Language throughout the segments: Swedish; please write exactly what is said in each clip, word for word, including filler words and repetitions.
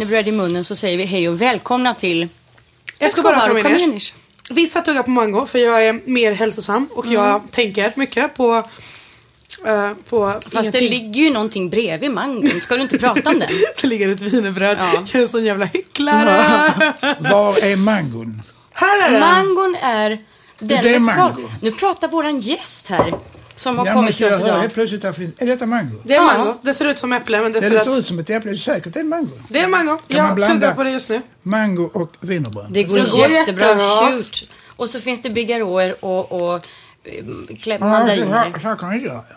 är bröd i munnen så säger vi hej och välkomna till Escobar och Kamenisch. Vissa tuggar på mango för jag är mer hälsosam och mm. jag tänker mycket på... Uh, på Fast ingenting. Det ligger ju någonting bredvid mangon. Ska du inte prata om den? Det ligger ett wienerbröd. Ja. Jag är en sån jävla hycklare. Var är mangon? Här är den. Mangon är... Den det är ska... mango. Nu pratar våran gäst här. Som har Jag kommit måste till oss höra idag. helt plötsligt att finns... Är detta mango? Det är Ja. mango. Det ser ut som äpple. Men det, är Ja, för det att... ser ut som ett äpple. Det är säkert det är mango. det är mango. man Jag blanda- tuggar på det just nu. Mango och wienerbröd. Det går, Det går jättebra. jättebra. Shoot. Och så finns det bigarråer och, och um, kläpp Ja, mandariner. så, så kan jag inte göra.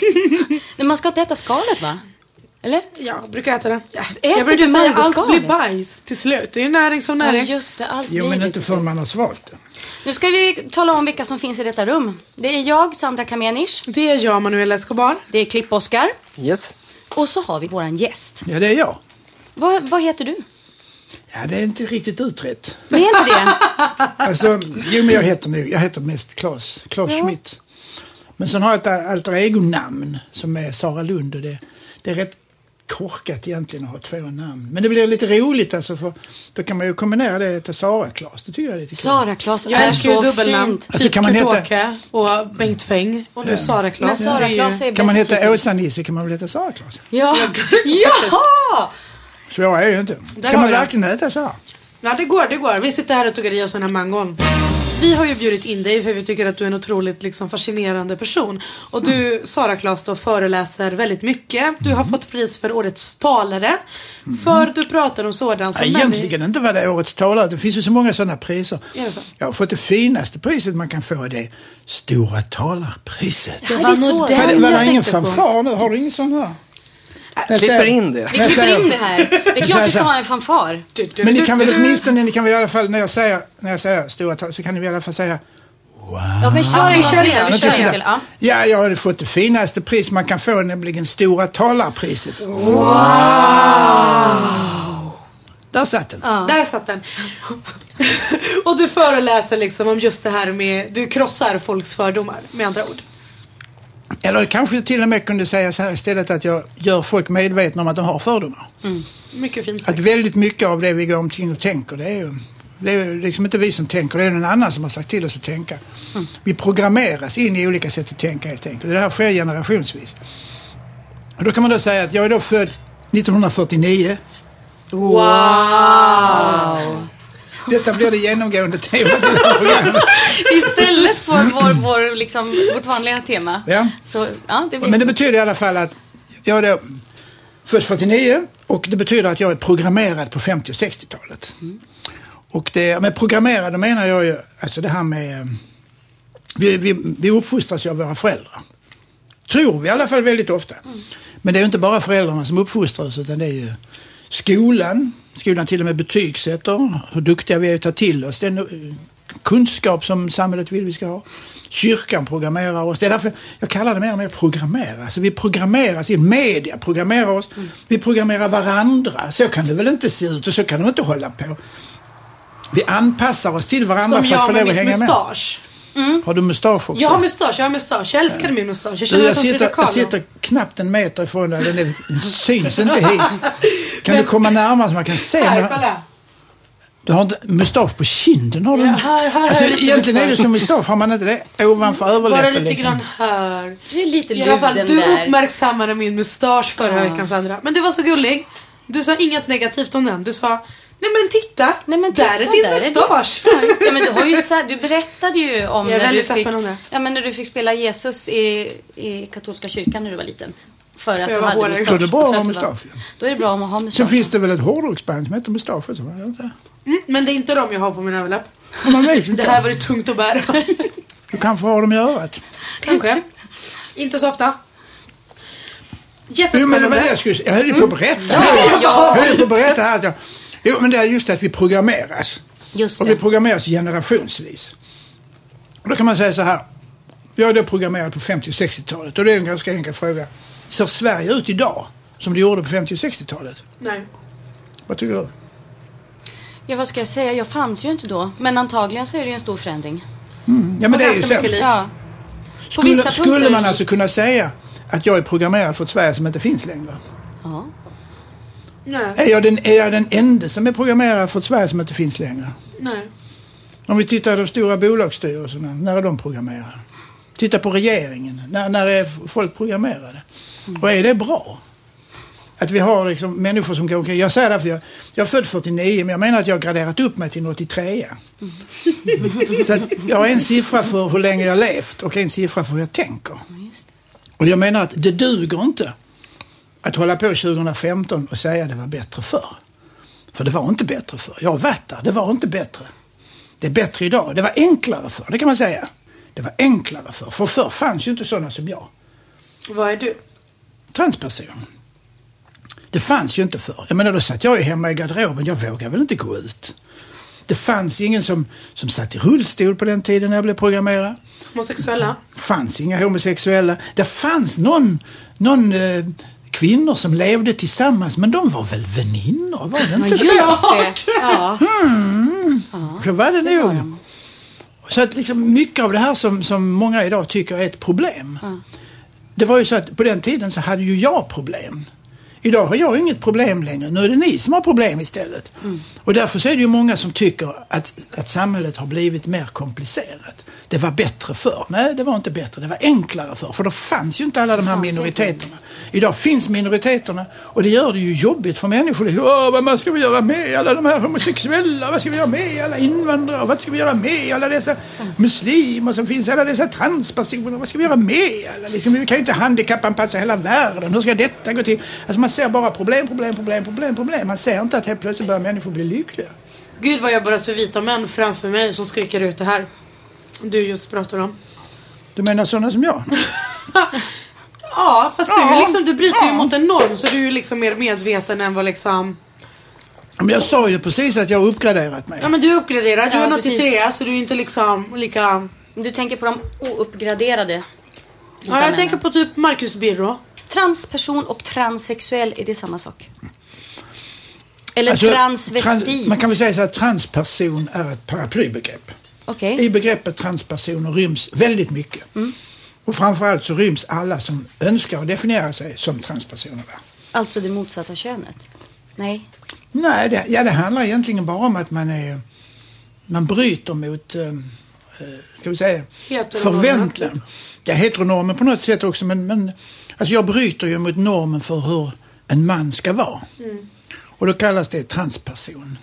Men man ska inte äta skalet, va? Eller? Jag brukar äta det. Ja. Äter Jag brukar du säga allt mangoskalet? blir bajs till slut. Det är näring som Ja, näring. just det. Allt Jo, blir men lite inte så. förrän man har svalt det. Nu ska vi tala om vilka som finns i detta rum. Det är jag, Sandra Kamenisch. Det är jag, Manuel Escobar. Det är Klipp-Oskar. Yes. Och så har vi våran gäst. Ja, det är jag. Vad, vad heter du? Ja, det är inte riktigt utrett. Det är inte det? Alltså, jo, men jag heter, nu, jag heter mest Claes. Claes Ja. Schmidt. Men sen har jag ett alter ego-namn som är Sara Lund. Och det, det är rätt korkat egentligen att ha två namn. Men det blir lite roligt alltså, för då kan man ju kombinera det till Sara Claes. Det tycker jag är lite kul. Sara Claes Jag är älskar ju så dubbelnamn. fint. Alltså, Typ kan man heta- Kurt-Åke och Bengt Fäng. Och nu Sara Men Claes. Sara Det är ju- Claes är bäst. Kan man heta hittills. Åsa-Nisse kan man väl heta Sara Claes? Ja! Ja! Så jag är ju inte. Där Ska har man jag. verkligen heta så här? Ja, det går, det går. Vi sitter här och tuggar i oss den här mangon. Vi har ju bjudit in dig för vi tycker att du är en otroligt liksom, fascinerande person. Och du, Sara Claes, då, föreläser väldigt mycket. Du har fått pris för årets talare. För du pratar om sådant som... Ja, egentligen inte var det årets talare. Det finns ju så många sådana priser. Är det så? Jag har fått det finaste priset man kan få. Det Stora talarpriset. Det var nog Var den det, var jag det ingen tänkte på. fanfar nu? Har du ingen sån här? Jag klipper in det. Vi klipper in det här. Det är klart vi ska ha en fanfar. Men ni kan väl åtminstone, ni kan väl i alla fall, när jag säger, när jag säger stora tal, så kan ni väl i alla fall säga wow. Ja, men kör en vi gång kör till. igen, Vi vi kör kör en igen. till. Ja. Ja, jag har fått det finaste pris man kan få, nämligen Stora talarpriset. Wow! Där satt den. Ja. Där satt den. Och du föreläser liksom om just det här med... Du krossar folks fördomar, med andra ord. Eller kanske till och med kunde säga så här istället att jag gör folk medvetna om att de har fördomar. Mm. Mycket fint Att sagt. väldigt mycket av det vi går omkring och tänker, det är ju det är ju liksom inte vi som tänker, det är någon annan som har sagt till oss att tänka. Mm. Vi programmeras in i olika sätt att tänka helt enkelt. Det här sker generationsvis. Och då kan man då säga att jag är då född nittonhundrafyrtionio. Wow! Detta blir det genomgående temat i det här programmet. Istället för vår, vår, liksom, vårt vanliga tema. Ja. Så, ja, det blir... Men det betyder i alla fall att jag är då född fyrtionio och det betyder att jag är programmerad på femtio- och sextiotalet. Mm. Och det, med programmerad då menar jag ju alltså det här med vi, vi, vi uppfostras ju av våra föräldrar. Tror vi i alla fall väldigt ofta. Mm. Men det är ju inte bara föräldrarna som uppfostrar oss, utan det är ju skolan. Skolan till och med betygsätter hur duktiga vi är att ta till oss den kunskap som samhället vill vi ska ha. Kyrkan programmerar oss. Det är därför jag kallar det mer och mer programmera. Alltså vi programmeras i media, programmerar oss. Mm. Vi programmerar varandra. Så kan det väl inte se ut och så kan det inte hålla på. Vi anpassar oss till varandra Som för att få jag med lov att mitt hänga med. mustasch. Mm. Har du mustasch också? Jag har mustasch, jag har mustasch. Jag älskade min mustasch. Jag Du, känner mig jag, som sitter, Frida jag Kahlo. sitter knappt en meter ifrån dig. Den, är, den syns inte hit. Kan Men- du komma närmare så man kan se? Här, när- kolla. Du har inte mustasch på kinden, har du? Ja, här, här, alltså, här, lite egentligen är det mustasch. som mustasch, har man inte det ovanför överläppen? Bara lite liksom. grann här. Du är lite I alla fall, luden du där. uppmärksammade min mustasch förra Ja. veckan, Sandra. Men du var så gullig. Du sa inget negativt om den. Du sa, nej men titta, Nej, men titta, där är din där är din- mustasch. Ja, just det, men du, har ju, så- du berättade ju om Jag är när, du väldigt fick, öppen om det. ja, men när du fick spela Jesus i, i katolska kyrkan när du var liten. För att jag du var hade hårig. mustasch. Så det är bra För att ha du var- mustasch. Då är det bra om att ha Sen mustasch. finns det väl ett hårdrocksband som heter mustasch också, va? Jag vet inte. Mm, men det är inte de jag har på min överläpp. Men man vet inte. Det här var det tungt att bära. Du kanske har dem i örat. Kanske. Inte så ofta. Jo, men det var Jättespännande. det jag skulle säga. Jag höll ju på att berätta. Ja, ja. Jag höll på att berätta här att jag... Jo, men det är just att vi programmeras. Just Och vi det. programmeras generationsvis. Och då kan man säga så här. Jag är då programmerad på femtio- och sextiotalet. Och det är en ganska enkel fråga. Ser Sverige ut idag som det gjorde på femtio- och sextiotalet? Nej. Vad tycker du? Ja, vad ska jag säga? Jag fanns ju inte då. Men antagligen så är det ju en stor förändring. Mm. Ja, men Och det är ju ganska så. mycket likt. Ja. På Skulle, vissa skulle punkter- man alltså kunna säga att jag är programmerad för ett Sverige som inte finns längre? Ja. Nej. Är jag, den, är jag den enda som är programmerad för ett Sverige som inte finns längre? Nej. Om vi tittar på de stora bolagsstyrelserna, när är de programmerade? Titta på regeringen, när, när är folk programmerade? Mm. Och är det bra? Att vi har liksom människor som går omkring. Jag säger därför, jag, jag är född fyrtionio, men jag menar att jag har graderat upp mig till en åttiotre. Mm. Så att jag har en siffra för hur länge jag har levt och en siffra för hur jag tänker. Just det. Och jag menar att det duger inte att hålla på tjugohundrafemton och säga att det var bättre förr. För det var inte bättre förr. Jag har varit där, det var inte bättre. Det är bättre idag. Det var enklare förr, det kan man säga. Det var enklare förr. För förr fanns ju inte sådana som jag. Vad är du? Transperson. Det fanns ju inte förr. Jag menar, då satt jag ju hemma i garderoben. Jag vågade väl inte gå ut. Det fanns ingen som, som satt i rullstol på den tiden när jag blev programmerad. Homosexuella? Det fanns inga homosexuella. Det fanns någon, någon eh, kvinnor som levde tillsammans, men de var väl väninnor, var det inte? Just det, ja. Mm. Ja. Så var det, det nog. var de. Så att liksom mycket av det här som, som många idag tycker är ett problem. Ja. Det var ju så att på den tiden så hade ju jag problem. Idag har jag inget problem längre. Nu är det ni som har problem istället. Mm. Och därför så är det ju många som tycker att, att samhället har blivit mer komplicerat. Det var bättre förr. Nej, det var inte bättre. Det var enklare förr. För då fanns ju inte alla de här minoriteterna. Idag finns minoriteterna och det gör det ju jobbigt för människor. Åh, vad ska vi göra med alla de här homosexuella? Vad ska vi göra med alla invandrare? Vad ska vi göra med alla dessa muslimer som finns? Alla dessa transpersoner? Vad ska vi göra med alla? Liksom, vi kan ju inte handikappanpassa hela världen. Hur ska detta gå till? Alltså man ser bara problem, problem, problem, problem, problem. Man ser inte att helt plötsligt börjar människor bli lyckliga. Gud vad jag bara ser vita män framför mig som skriker ut det här. Du just pratar om. Du menar sådana som jag? Ja, fast ja, du, liksom, du bryter ja. ju mot en norm, så du är ju liksom mer medveten än vad liksom... Men jag sa ju precis att jag har uppgraderat mig. Ja, men du är uppgraderad. Du ja, är en åttiotre, så du är inte liksom lika... Du tänker på de ouppgraderade. Ja, jag tänker på typ Marcus Birro. Transperson och transsexuell, är det samma sak? Eller alltså, transvestit? Trans, man kan väl säga så att transperson är ett paraplybegrepp. Okay. I begreppet transpersoner ryms väldigt mycket. Mm. Och framförallt så ryms alla som önskar att definiera sig som transpersoner. Alltså det motsatta könet? Nej. Nej, det, ja, det handlar egentligen bara om att man är man bryter mot eh, ska vi säga förväntningar. Ja, heteronormen på något sätt också, men, men alltså jag bryter ju mot normen för hur en man ska vara. Mm. Och då kallas det transperson.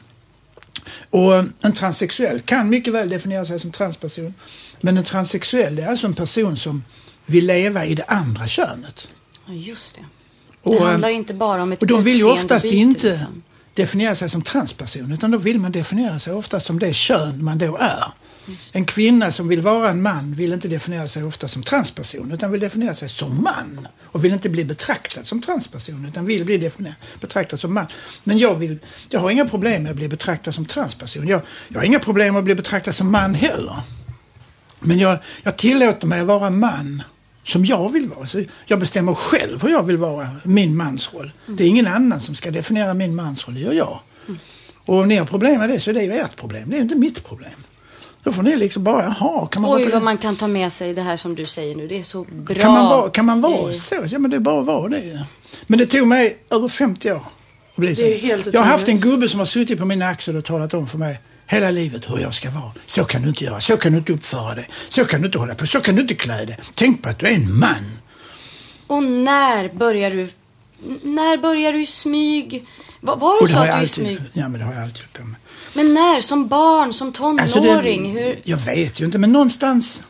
Och en transsexuell kan mycket väl definiera sig som transperson. Men en transsexuell är alltså en person som vill leva i det andra könet. Ja, just det. Och, det handlar inte bara om ett och de vill ju oftast byte, inte liksom. definiera sig som transperson, utan då vill man definiera sig oftast som det kön man då är. En kvinna som vill vara en man vill inte definiera sig ofta som transperson, utan vill definiera sig som man. Och vill inte bli betraktad som transperson, utan vill bli definierad, betraktad som man. Men jag, vill, jag har inga problem med att bli betraktad som transperson. Jag, jag har inga problem med att bli betraktad som man heller. Men jag, jag tillåter mig att vara man som jag vill vara. Så jag bestämmer själv hur jag vill vara, min mansroll. Mm. Det är ingen annan som ska definiera min mansroll, det gör jag. Mm. Och om ni har problem med det så är det ju ert problem, det är inte mitt problem. Då får ni liksom bara, jaha, kan man Oj, vara vad man kan ta med sig det här som du säger nu. Det är så bra. Kan man vara, kan man vara det... så? Ja, men det är bara att vara det. Men det tog mig över femtio år att bli så. Det är helt jag har haft en gubbe som har suttit på min axel och talat om för mig hela livet hur jag ska vara. Så kan du inte göra, så kan du inte uppföra dig. Så kan du inte hålla på, så kan du inte klä dig. Tänk på att du är en man. Och när börjar du, när börjar du i smyg? Var, var det så att du alltid, i smyg? Ja, men det har jag alltid gjort på mig. Men när? Som barn? Som tonåring? Alltså det, Hur? Jag vet ju inte, men någonstans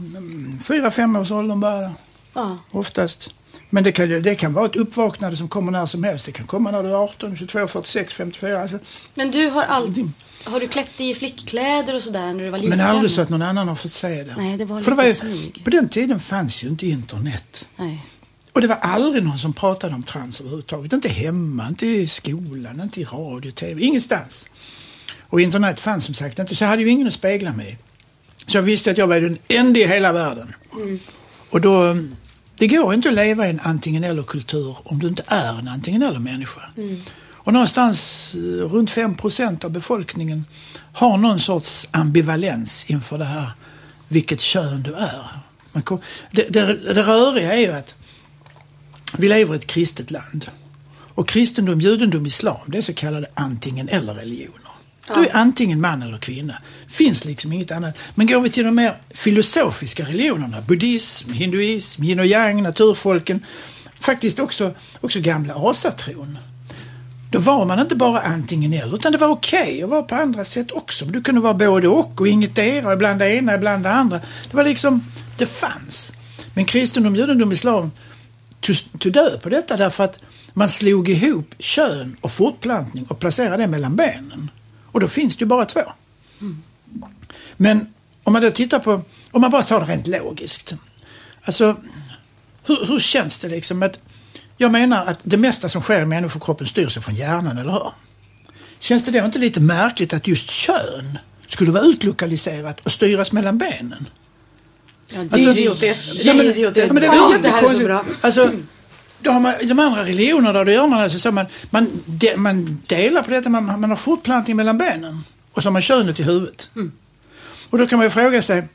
fyra, fem års åldern bara. Ja. Oftast. Men det kan, det kan vara ett uppvaknande som kommer när som helst. Det kan komma när du är arton, tjugotvå, fyrtiosex, femtiofyra. Alltså. Men du har aldrig... Har du klätt dig i flickkläder och sådär när du var liten? Men aldrig så att någon annan har fått säga det. Nej, det var För lite det var ju, smyg. på den tiden fanns ju inte internet. Nej. Och det var aldrig någon som pratade om trans överhuvudtaget. Inte hemma, inte i skolan, inte i radio, tv, ingenstans. Och internet fanns som sagt inte, så jag hade ju ingen att spegla mig. Så jag visste att jag var den enda i hela världen. Mm. Och då, det går inte att leva i en antingen eller kultur om du inte är en antingen eller människa. Mm. Och någonstans runt fem procent av befolkningen har någon sorts ambivalens inför det här, vilket kön du är. Man kom, det, det, det röriga är ju att vi lever i ett kristet land. Och kristendom, judendom, islam, det är så kallade antingen eller religioner. Ja. Du är antingen man eller kvinna. Finns liksom inget annat. Men går vi till de mer filosofiska religionerna, buddhism, hinduism, yin och yang, naturfolken, faktiskt också, också gamla asatron. Då var man inte bara antingen eller, utan det var okej okay att vara på andra sätt också. Du kunde vara både och och inget era, ibland det ena, ibland det andra. Det var liksom, det fanns. Men kristendom, judendom, islam tog, tog död på detta därför att man slog ihop kön och fortplantning och placerade det mellan benen. Och då finns det ju bara två. Mm. Men om man då tittar på, om man bara tar det rent logiskt. Alltså, hur, hur känns det liksom att, jag menar att det mesta som sker i människokroppen styr sig från hjärnan, eller hur? Känns det då inte lite märkligt att just kön skulle vara utlokaliserat och styras mellan benen? Ja, det är idiotiskt. Det är idiotiskt. Men det är väl jättekonstigt. Alltså, då har man, de andra religionerna, då gör man alltså så man, man, de, man delar på detta, man, man har fortplantning mellan benen och så har man könet i huvudet. Mm. Och då kan man ju fråga sig,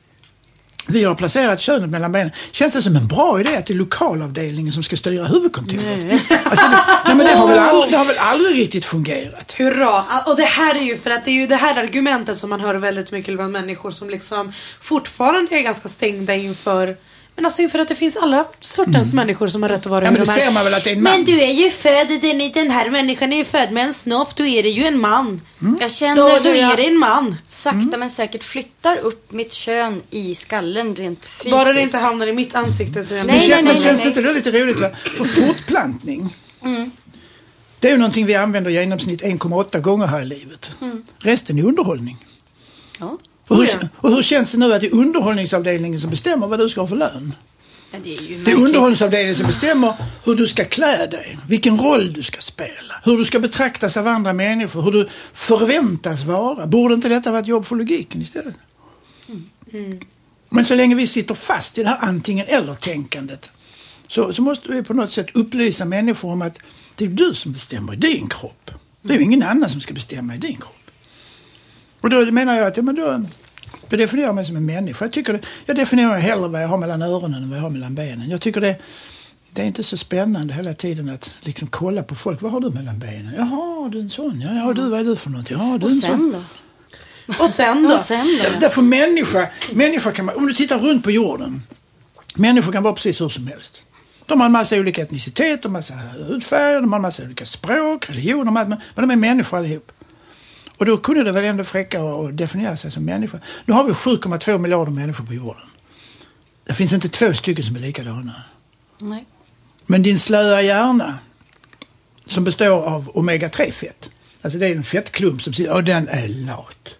vi har placerat könet mellan benen. Känns det som en bra idé att det är lokalavdelningen som ska styra huvudkontoret? Nej. Alltså det, nej, men det har, väl aldrig, det har väl aldrig riktigt fungerat. Hurra! Och det här är ju för att det är ju det här argumentet som man hör väldigt mycket bland människor som liksom fortfarande är ganska stängda inför. Men alltså inför att det finns alla sortens mm. människor som har rätt att vara ja, hur men det de ser man väl att det är en man. Men du är ju född, den, den här människan är ju född med en snopp, då är det ju en man. Mm. Jag känner då, då är det en man. Sakta mm. men säkert flyttar upp mitt kön i skallen rent fysiskt. Bara det inte hamnar i mitt ansikte så jag nej, men nej, nej, känns nej, det inte då lite roligt, va? För fortplantning mm. det är ju någonting vi använder i genomsnitt en komma åtta gånger här i livet. Mm. Resten är underhållning. Ja. Och hur, och hur känns det nu att det är underhållningsavdelningen som bestämmer vad du ska ha för lön? Ja, det är ju det är underhållningsavdelningen som bestämmer hur du ska klä dig, vilken roll du ska spela, hur du ska betraktas av andra människor, hur du förväntas vara. Borde inte detta vara ett jobb för logiken istället? Mm. Mm. Men så länge vi sitter fast i det här antingen eller-tänkandet så, så måste vi på något sätt upplysa människor om att det är du som bestämmer i din kropp. Det är ju ingen annan som ska bestämma i din kropp. Och då menar jag att ja, men då... Jag definierar mig som en människa. Jag, tycker det, jag definierar hellre vad jag har mellan öronen än vad jag har mellan benen. Jag tycker det, det är inte så spännande hela tiden att liksom kolla på folk. Vad har du mellan benen? Jaha, du är en sån. Ja, ja, du, vad är du för något? Ja, du och en sen sån. då? Och sen då? Och sen då? Därför människa, människa kan man, om du tittar runt på jorden, människor kan vara precis hur som helst. De har en massa olika etniciteter, en massa hudfärger, de har en massa olika språk, religioner, men de är människor allihop. Och då kunde det väl ändå fräcka och definiera sig som människa. Nu har vi sju komma två miljarder människor på jorden. Det finns inte två stycken som är likadana. Nej. Men din slöa hjärna, som består av omega tre fett. Alltså det är en fettklump som sitter, och den är lat.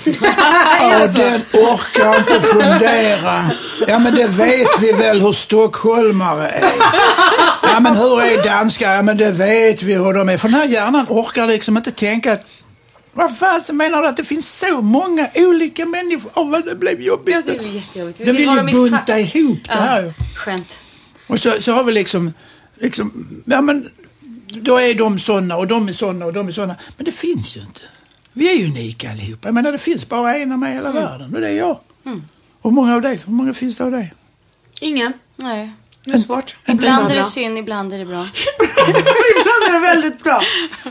Och den orkar inte fundera. Ja, men det vet vi väl hur stockholmare är. Ja, men hur är danskar? Ja, men det vet vi hur de är. För den här hjärnan orkar liksom inte tänka att vad fan menar du att det finns så många olika människor? Åh, oh, vad det blev jobbigt. Ja, det är jättejobbigt. De vill ju bunta ihop det här. Ja, skönt. Och så, så har vi liksom, liksom, ja men, då är de såna och de är såna och de är såna. Men det finns ju inte. Vi är unika allihopa. Jag menar, det finns bara en av mig i hela mm. världen. Och det är jag. Mm. Och många av dig, hur många finns det av dig? Ingen. Nej. Det är svårt. Ibland är det synd, ibland är det bra. Ibland är det väldigt bra.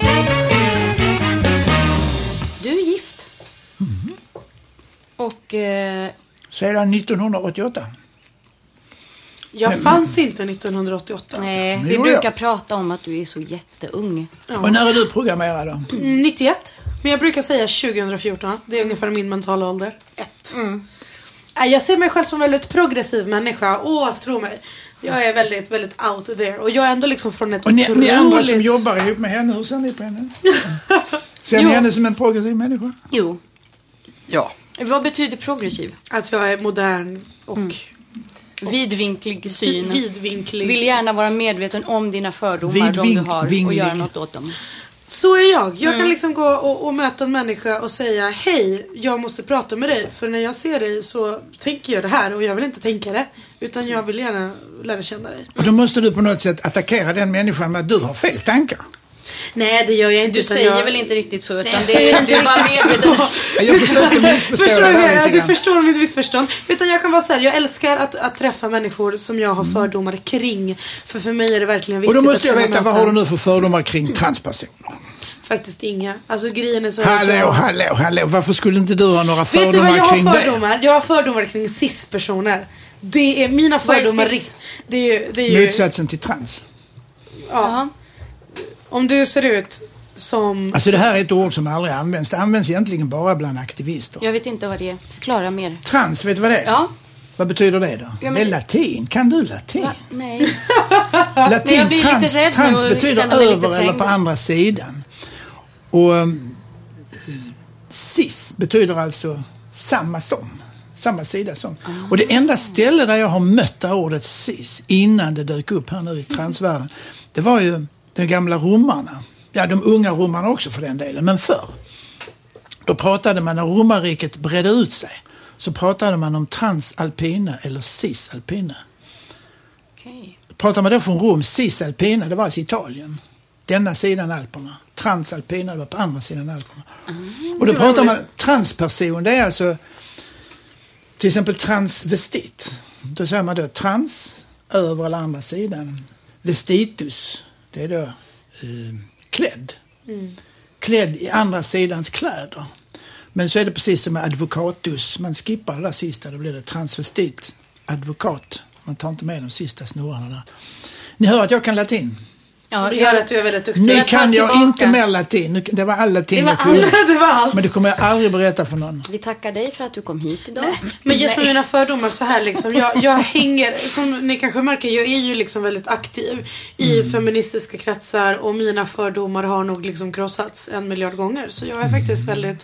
Du är gift. Mm. Och... Eh... Sedan nittonhundraåttioåtta. Jag men, fanns men... inte nittonhundraåttioåtta. Nej, men vi jo, brukar ja. prata om att du är så jätteung. Ja. Och när är du programmerad då? Mm, nittioett. Men jag brukar säga tjugohundrafjorton. Det är ungefär min mentala ålder. Ett. Mm. Jag ser mig själv som väldigt progressiv människa. Åh, tro mig. Jag är väldigt, väldigt out there. Och jag är ändå liksom från ett och ni, otroligt... ni andra som jobbar ihop med henne, hur ser ni på henne? Ser ni henne som en progressiv människa? Jo. Ja. Vad betyder progressiv? Att jag är modern och... Mm. Vidvinklig syn. Vidvinklig. Vill gärna vara medveten om dina fördomar, Vidvink- de du har, vinglig. Och göra något åt dem. Så är jag. Jag mm. kan liksom gå och, och möta en människa och säga hej, jag måste prata med dig. För när jag ser dig så tänker jag det här och jag vill inte tänka det. Utan jag vill gärna lära känna dig. Och då måste du på något sätt attackera den människan med att du har fel tankar. Nej, det gör jag inte. Du säger jag... väl inte riktigt så, utan Nej, det är, du är bara medveten. Jag försöker missförstå förstår det där jag, lite Du grann. förstår mitt missförstånd. Utan jag kan vara så här, jag älskar att, att träffa människor som jag har fördomar kring. För för mig är det verkligen viktigt. Och då måste jag att veta, vad har du nu för fördomar kring transpersoner? Faktiskt inga. Alltså grejen är så... Hallå, så... hallå, hallå. Varför skulle inte du ha några Vet du fördomar vad jag kring har det? fördomar? Jag har fördomar kring cis-personer. Det är mina fördomar. cis? rikt- Det är ju... Det är ju Motsatsen till trans. ja. Om du ser ut som... Alltså det här är ett ord som aldrig används. Det används egentligen bara bland aktivister. Jag vet inte vad det är. Förklara mer. Trans, vet du vad det är? Ja. Vad betyder det då? Ja, men- Det är latin. Kan du latin? Va? Nej. Latin, Nej, jag blir trans, lite rädd trans nu och betyder känner mig lite över eller trängd. på andra sidan. Och um, cis betyder alltså samma som. Samma sida som. Ah. Och det enda ställe där jag har mött det här ordet cis innan det dök upp här nu i transvärlden, det var ju de gamla romarna. Ja, de unga romarna också för den delen, men förr. Då pratade man, när romarriket bredde ut sig, så pratade man om transalpina eller cisalpina. Okej. Pratar man då från Rom, cisalpina, det var alltså Italien. Denna sidan Alperna. Transalpina, det var på andra sidan Alperna. Mm. Och då pratar man, transperson, det är alltså till exempel transvestit. Då säger man då trans, över eller andra sidan. Vestitus, det är då eh, klädd. Mm. Klädd i andra sidans kläder. Men så är det precis som med advokatus. Man skippar det där sista, då blir det transvestit, advokat. Man tar inte med de sista snurrarna där. Ni hör att jag kan latin. Ja, Vi hör att du är väldigt duktig. Nu Jag tar kan jag tillbaka. inte mer latin. Nu, det var all latin Det var jag kunde. allt. Det var allt. Men det kommer jag aldrig berätta för någon. Vi tackar dig för att du kom hit idag. Men just med Nej. mina fördomar så här liksom, jag, jag hänger, som ni kanske märker, jag är ju liksom väldigt aktiv i feministiska kretsar och mina fördomar har nog liksom krossats en miljard gånger. Så jag är faktiskt väldigt,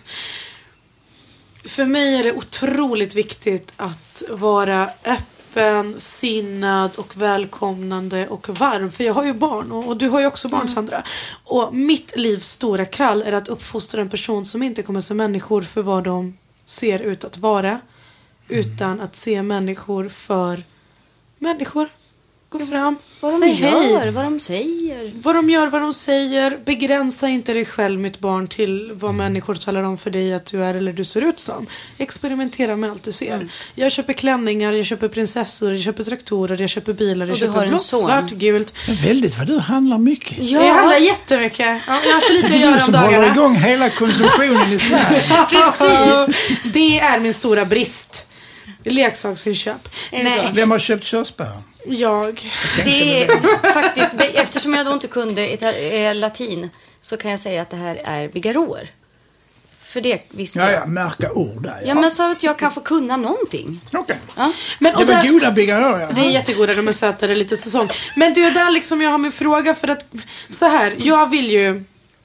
för mig är det otroligt viktigt att vara öppen, sinnad och välkomnande och varm. För jag har ju barn och, och du har ju också barn, Sandra. Och mitt livs stora kall är att uppfostra en person som inte kommer se människor för vad de ser ut att vara, utan att se människor för människor. Gå fram, Vad de säg gör, hej. vad de säger. Vad de gör, vad de säger. Begränsa inte dig själv, mitt barn, till vad människor talar om för dig att du är eller du ser ut som. Experimentera med allt du ser. Mm. Jag köper klänningar, jag köper prinsessor, jag köper traktorer, jag köper bilar, jag Och du har köper en blått, son. svart, gult. Men väldigt vad du handlar mycket. Ja, Jag handlar jättemycket. Ja, jag har för lite Det att är göra du om som håller dagarna. igång hela konsumtionen i Sverige. precis. Det är min stora brist. Leksaksinköp. Är det Nej, så? Vem har köpt körsbär? jag. Det är faktiskt, eftersom jag då inte kunde ita- eh, latin, så kan jag säga att det här är bigarråer. För det visste Ja, jag. ja, märka ord där. Ja, men så att jag kan få kunna någonting. Okej. Ja. Men, Det och var där, goda bigarråer, ja. det är jättegoda, de är sötare, lite säsong. Men du, där liksom jag har min fråga för att, så här, jag vill ju,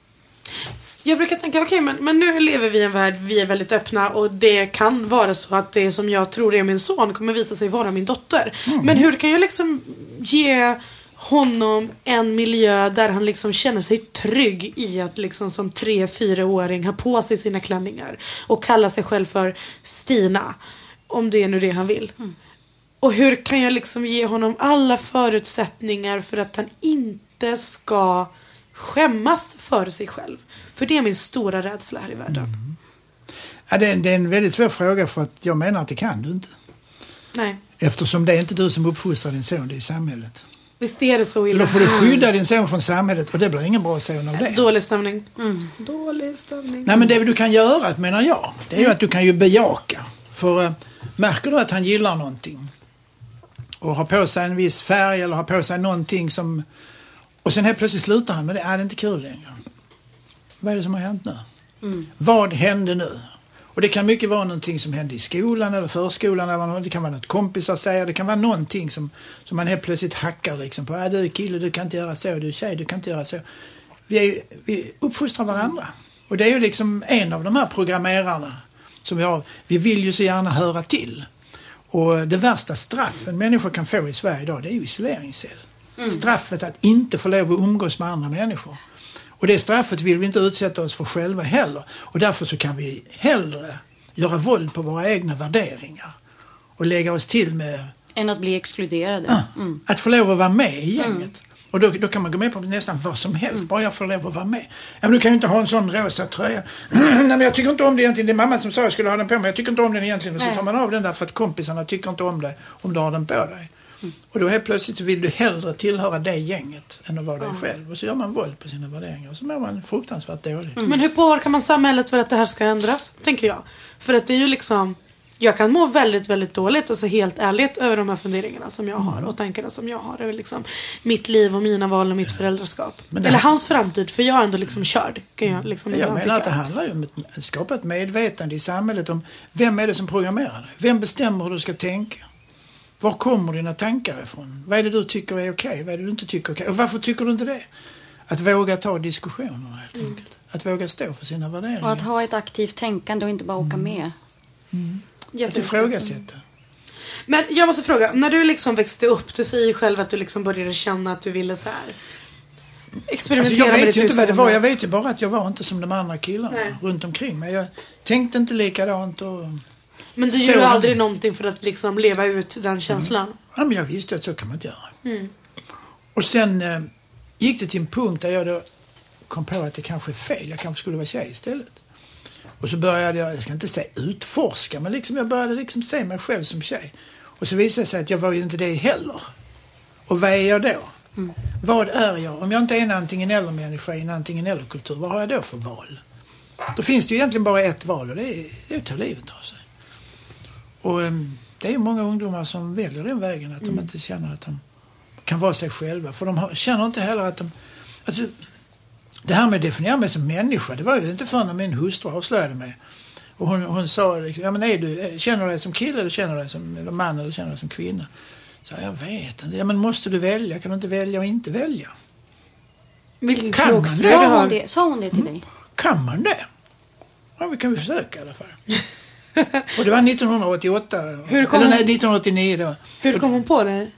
jag brukar tänka, okej, men, men nu lever vi i en värld, vi är väldigt öppna och det kan vara så att det som jag tror är min son kommer visa sig vara min dotter. Mm. Men hur kan jag liksom ge honom en miljö där han liksom känner sig trygg i att liksom som tre, fyraåring ha på sig sina klänningar och kalla sig själv för Stina, om det är nu det han vill. Mm. Och hur kan jag liksom ge honom alla förutsättningar för att han inte ska skämmas för sig själv? För det är min stora rädsla här i världen. Mm. Ja, det, är, det är en väldigt svår fråga, för att jag menar att det kan du inte. Nej, Eftersom det är inte du som uppfostrar din son, det är samhället. visst är det så illa. Då får du skydda din son från samhället och det blir ingen bra son av det. Dålig stämning. Mm. Dålig stämning. Nej, men det du kan göra, menar jag, det är ju att du kan ju bejaka. För äh, märker du att han gillar någonting och har på sig en viss färg eller har på sig någonting som, och sen helt plötsligt slutar han med det, är det inte kul längre. Vad är det som har hänt nu? Mm. Vad hände nu? Och det kan mycket vara någonting som hände i skolan eller förskolan, eller det kan vara något kompisar säger, det kan vara någonting som, som man helt plötsligt hackar liksom på. Äh, du är kille, du kan inte göra så, du är tjej, du kan inte göra så. Vi, är, vi uppfostrar varandra. Och det är ju liksom en av de här programmerarna som vi har. Vi vill ju så gärna höra till. Och det värsta straffen människor kan få i Sverige idag, det är ju isoleringscell. Mm. Straffet att inte få lov att umgås med andra människor. Och det straffet vill vi inte utsätta oss för själva heller. Och därför så kan vi hellre göra våld på våra egna värderingar. Och lägga oss till med Än att bli exkluderade. ah, Mm. att få lov att vara med i gänget. Mm. Och då, då kan man gå med på nästan vad som helst. Mm. Bara jag får lov att vara med. Ja, men du kan ju inte ha en sån rosa tröja. Nej, men jag tycker inte om det egentligen. Det är mamma som sa att jag skulle ha den på mig. Jag tycker inte om den egentligen. Och så tar man av den där för att kompisarna tycker inte om det om du har den på dig. Mm. Och då helt plötsligt så vill du hellre tillhöra det gänget än att vara dig mm. själv. Och så gör man våld på sina värderingar. Och så mår man fruktansvärt dåligt. Mm. Men hur påverkar man samhället för att det här ska ändras? Tänker jag. För att det är ju liksom... Jag kan må väldigt, väldigt dåligt, alltså helt ärligt, över de här funderingarna som jag har och tankarna som jag har över liksom mitt liv och mina val och mitt föräldraskap. Men eller här... hans framtid, för jag är ändå liksom körd. Kan jag liksom jag menar tycka. Att det handlar ju om att skapa ett medvetande i samhället om vem är det som programmerar dig? Vem bestämmer hur du ska tänka? Var kommer dina tankar ifrån? Vad är det du tycker är okej? Vad är det du inte tycker är okej? Och varför tycker du inte det? Att våga ta diskussionerna helt enkelt. Mm. Att våga stå för sina värderingar. Och att ha ett aktivt tänkande och inte bara åka med. Mm. Att ifrågasätta. Men jag måste fråga, när du liksom växte upp, du säger ju själv att du liksom började känna att du ville så här experimentera alltså jag vet med ju inte vad det var, jag vet ju bara att jag var inte som de andra killarna Nej. runt omkring mig. Jag tänkte inte likadant och... Men du gjorde aldrig någonting för att liksom leva ut den känslan? Mm. Ja, men jag visste att så kan man inte göra. Mm. Och sen eh, gick det till en punkt där jag då kom på att det kanske är fel, jag kanske skulle vara tjej istället. Och så började jag, jag ska inte säga utforska, men liksom jag började liksom se mig själv som tjej. Och så visade det sig att jag var ju inte det heller. Och vad är jag då? Mm. Vad är jag? Om jag inte är en antingen eller människa i en antingen eller kultur, vad har jag då för val? Då finns det ju egentligen bara ett val och det är, det är att ta livet av sig. Och um, det är ju många ungdomar som väljer den vägen, att mm. de inte känner att de kan vara sig själva. För de har, känner inte heller att de... Alltså, det här med att definiera mig som människa, det var ju inte förrän när min hustru avslöjade mig. Och hon, hon sa, ja men är du, känner du dig som kille eller känner du dig som eller man eller känner du dig som kvinna? Så jag vet inte. Ja men måste du välja? Kan du inte välja och inte välja? Vilken kan man det? Sa hon det? Sa hon det till dig? Kan man det? Ja, vi kan ju försöka i alla fall. Och det var nittonhundraåttioåtta. Hur kom eller nej, nittonhundraåttionio det var. Hur kom hon på det?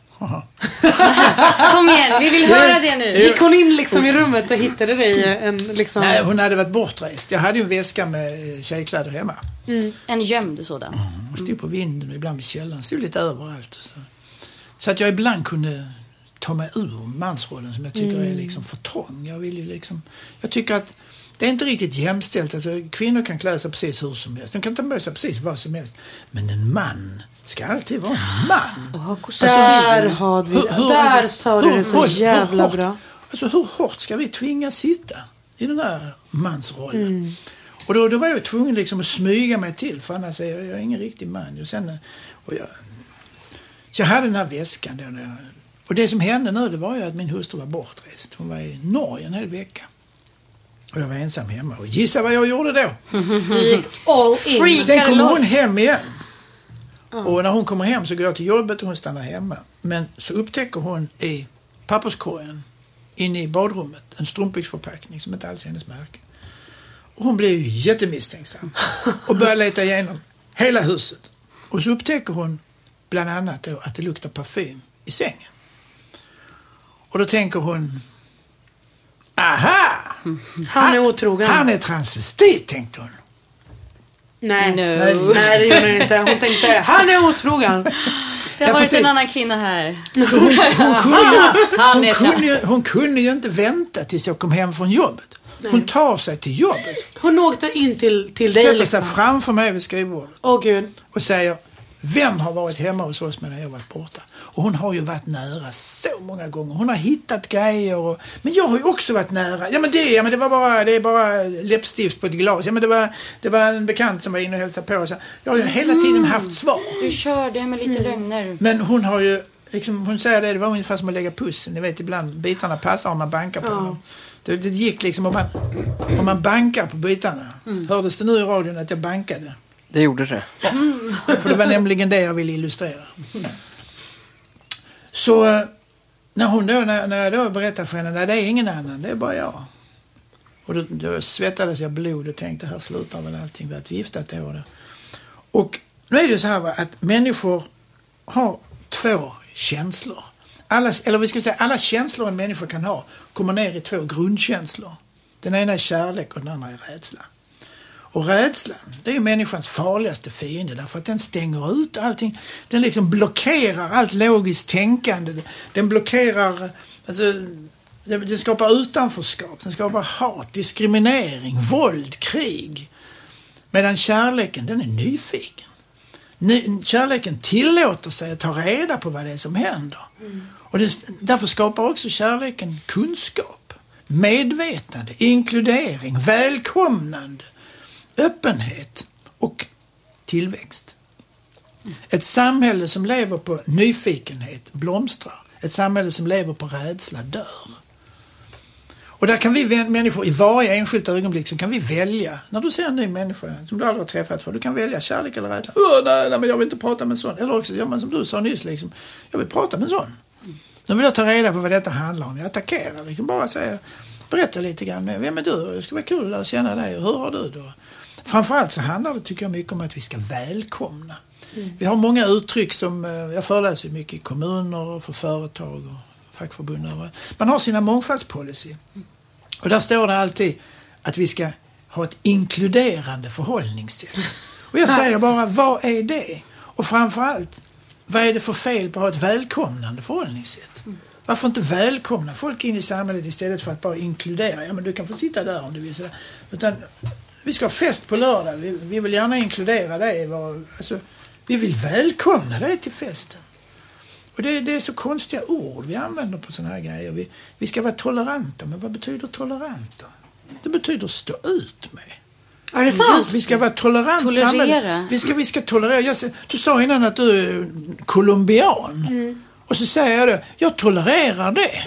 Kom igen, vi vill höra det nu. Gick hon in liksom i rummet och hittade dig en liksom... Nej, hon hade varit bortrest. Jag hade ju en väska med tjejkläder hemma. Mm. En gömd sådan. Mm, hon stod på vinden och ibland vid källan. Stod lite överallt. Så. så att jag ibland kunde ta mig ur mansrollen som jag tycker mm. är liksom för trång. Jag vill ju liksom... Jag tycker att det är inte riktigt jämställt. Alltså, kvinnor kan klä sig precis hur som helst. De kan ta med sig precis vad som helst. Men en man ska alltid vara en man. Oh, alltså, där har vi det. Där sa du det så hur, jävla hur bra. Alltså hur hårt ska vi tvinga sitta i den här mansrollen? Mm. Och då, då var jag tvungen liksom att smyga mig till. För annars är jag, jag är ingen riktig man. Och sen, och jag, så jag hade den här väskan. Då, jag, och det som hände nu det var ju att min hustru var bortrest. Hon var i Norge en hel vecka. Och jag var ensam hemma. Och gissa vad jag gjorde då? Du gick all in. Sen kom hon hem igen. Mm. Och när hon kommer hem så går jag till jobbet och hon stannar hemma. Men så upptäcker hon i papperskorgen inne i badrummet en strumpbyxförpackning som inte alls är hennes märke. Och hon blir ju jättemisstänksam. Och börjar leta igenom hela huset. Och så upptäcker hon bland annat då att det luktar parfym i sängen. Och då tänker hon... Aha! Han är otrogen. Han är transvestit, tänkte hon. Nej, no. nej, nej det gjorde hon inte. Hon tänkte, han är otrogen. Det har varit en annan kvinna här. Hon, hon, kunde ju, hon, kunde ju, hon kunde ju inte vänta tills jag kom hem från jobbet. Nej. Hon tar sig till jobbet. Hon åkte in till, till dig. Sätter liksom. sig framför mig vid skrivbordet. Åh Gud. Och säger, vem har varit hemma hos oss medan jag varit borta? Och hon har ju varit nära så många gånger. Hon har hittat grejer. Och, men jag har ju också varit nära. Ja men det, ja, men det var bara, det är bara läppstift på ett glas. Ja men det var, det var en bekant som var inne och hälsade på. Så jag har ju hela tiden haft svar. Du körde med lite mm. lögner. Men hon har ju, liksom, hon säger det, det var ungefär som att lägga pussel. Ni vet ibland, bitarna passar om man bankar på ja. dem. Det, det gick liksom om man, om man bankar på bitarna. Mm. Hördes det nu i radion att jag bankade? Det gjorde det. Ja, för det var nämligen det jag ville illustrera. Så när hon då, när, när jag då berättade för henne, nej det är ingen annan, det är bara jag. Och då, då svettades jag blod och tänkte, här slutar väl allting vid att vifta ett år. Och nu är det så här va, att människor har två känslor. Alla, eller vi ska säga, alla känslor en människa kan ha kommer ner i två grundkänslor. Den ena är kärlek och den andra är rädsla. Och rädslan, det är ju människans farligaste fiende därför att den stänger ut allting. Den liksom blockerar allt logiskt tänkande. Den blockerar Alltså, det, det skapar utanförskap, det skapar hat, diskriminering, våld, krig. Medan kärleken, den är nyfiken. Ny, kärleken tillåter sig att ta reda på vad det är som händer. Mm. Och det, därför skapar också kärleken kunskap, medvetande, inkludering, välkomnande, öppenhet och tillväxt. Mm. Ett samhälle som lever på nyfikenhet blomstrar. Ett samhälle som lever på rädsla dör. Och där kan vi människor i varje enskilt ögonblick så kan vi välja. När du ser en ny människa som du aldrig har träffat för, du kan välja kärlek eller rädsla. Åh, nej, nej, men jag vill inte prata med en sån. Eller också, ja, men som du sa nyss, liksom, jag vill prata med en sån. Då vill jag ta reda på vad detta handlar om. Jag attackerar, liksom bara säga, berätta lite grann. Vem är du? Det ska vara kul att känna dig. Hur har du då? Framförallt så handlar det, tycker jag, mycket om att vi ska välkomna. Mm. Vi har många uttryck som, jag föreläser mycket i kommuner och för företag och fackförbund. Man har sina mångfaldspolicy. Och där står det alltid att vi ska ha ett inkluderande förhållningssätt. Och jag säger bara, vad är det? Och framförallt, vad är det för fel på att ha ett välkomnande förhållningssätt? Varför inte välkomna folk in i samhället istället för att bara inkludera? Ja, men du kan få sitta där om du vill. Utan vi ska ha fest på lördag. Vi, vi vill gärna inkludera dig. Alltså, vi vill välkomna dig till festen. Och det, det är så konstiga ord vi använder på såna här grejer. Vi, vi ska vara toleranta. Men vad betyder toleranta? Det betyder stå ut med. Är det sant? Vi ska vara tolerant. Tolerera. Vi ska, vi ska tolerera. Jag, du sa innan att du är colombian. Mm. Och så säger jag det. Jag tolererar det.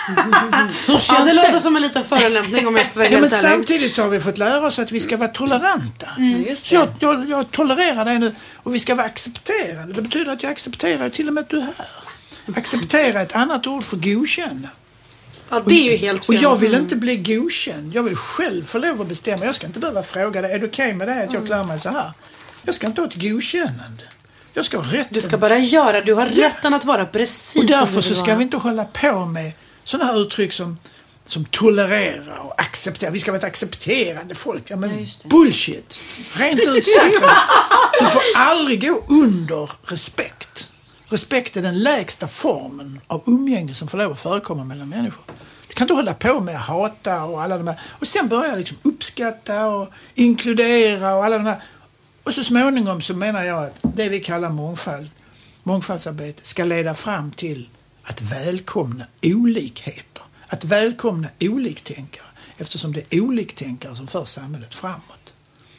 Hur känns ja, det, det låter det? Som en liten förolämpning om jag ska vara ja, helt men ärlig. samtidigt så har vi fått lära oss att vi ska vara toleranta. Mm, just det. Så jag, jag, jag tolererar dig nu. Och vi ska vara accepterade. Det betyder att jag accepterar till och med att du är här. Acceptera ett annat ord för godkänna. Ja, det är ju helt fel. Och jag vill inte bli godkänd. Jag vill själv få lov att bestämma. Jag ska inte behöva fråga dig, är det okej okay med det att jag klär mig så här? Jag ska inte ha ett godkännande. Jag ska ha rätten. Du ska bara göra, du har rätten att vara precis. Och därför så ska vara. vi inte hålla på med sådana här uttryck som, som tolerera och acceptera. Vi ska vara ett accepterande folk. Ja, men ja, bullshit. Rent ut sagt. Du får aldrig gå under respekt. Respekt är den lägsta formen av umgänge som får lov att förekomma mellan människor. Du kan inte hålla på med att hata och alla de här. Och sen börja liksom uppskatta och inkludera och alla de här. Och så småningom så menar jag att det vi kallar mångfald, mångfaldsarbete ska leda fram till att välkomna olikheter. Att välkomna oliktänkare. Eftersom det är oliktänkare som för samhället framåt.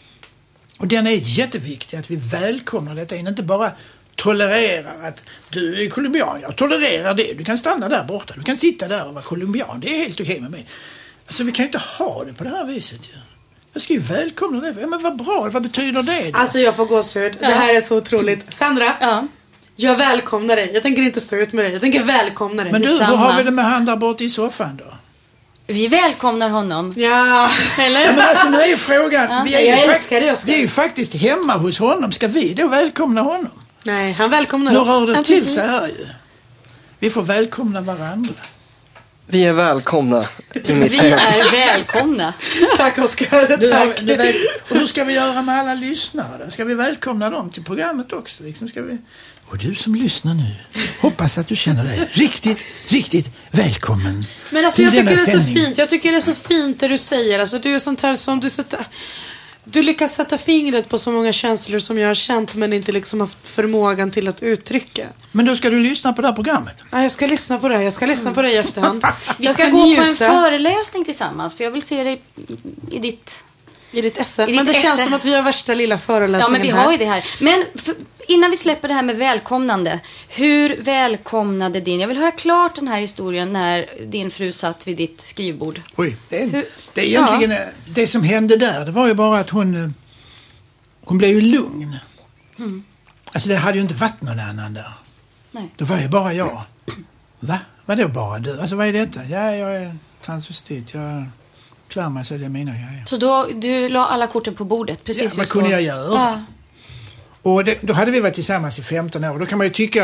Och den är jätteviktig att vi välkomnar detta. Inte bara tolererar att du är colombian. Jag tolererar det. Du kan stanna där borta. Du kan sitta där och vara colombian. Det är helt okej med mig. Alltså vi kan ju inte ha det på det här viset ju. Jag ska ju välkomna det. Ja, men vad bra. Vad betyder det då? Alltså jag får gåshud. Ja. Det här är så otroligt. Sandra, ja. Jag välkomnar dig. Jag tänker inte stå ut med dig. Jag tänker välkomna dig. Men du, hur har vi det med han där borta i soffan då? Vi välkomnar honom. Ja. Eller? Ja, men alltså nu är ju frågan. Ja. Vi är ju, jag fakt- älskar det, vi är ju faktiskt hemma hos honom. Ska vi då välkomna honom? Nej, han välkomnar nu oss. Nu rör det ja, till sig här ju. Vi får välkomna varandra. Vi är välkomna i mitt Vi hem. är välkomna. Tack Oskar, tack. Du, du vet, och hur ska vi göra med alla lyssnare då? Ska vi välkomna dem till programmet också? Liksom ska vi... Och du som lyssnar nu, hoppas att du känner dig riktigt, riktigt välkommen. Men alltså jag tycker det är sändning. så fint. Jag tycker det är så fint det du säger. Alltså du är sånt här som du sätter... Du lyckas sätta fingret på så många känslor som jag har känt men inte liksom haft förmågan till att uttrycka. Men då ska du lyssna på det här programmet? Ja, jag ska lyssna på det här. Jag ska lyssna på det i efterhand. Vi ska, ska gå njuta. på en föreläsning tillsammans för jag vill se dig i ditt... I ditt esse. I men ditt det esse. känns som att vi har värsta lilla föreläsningen. Ja, men vi har ju det här. Men för, innan vi släpper det här med välkomnande. Hur välkomnade din... Jag vill höra klart den här historien när din fru satt vid ditt skrivbord. Oj, det är, hur, det är egentligen... Ja. Det som hände där, det var ju bara att hon... Hon blev ju lugn. Mm. Alltså det hade ju inte varit någon annan där. Nej. Det var ju bara jag. Va? Vadå bara du? Alltså vad är detta? Ja, jag är transvestit. Jag... klär mig så det är mina grejer. Så då, du la alla korten på bordet? Precis. Ja, vad kunde jag göra? Ja. Och det, då hade vi varit tillsammans i femton år. Då kan man ju tycka,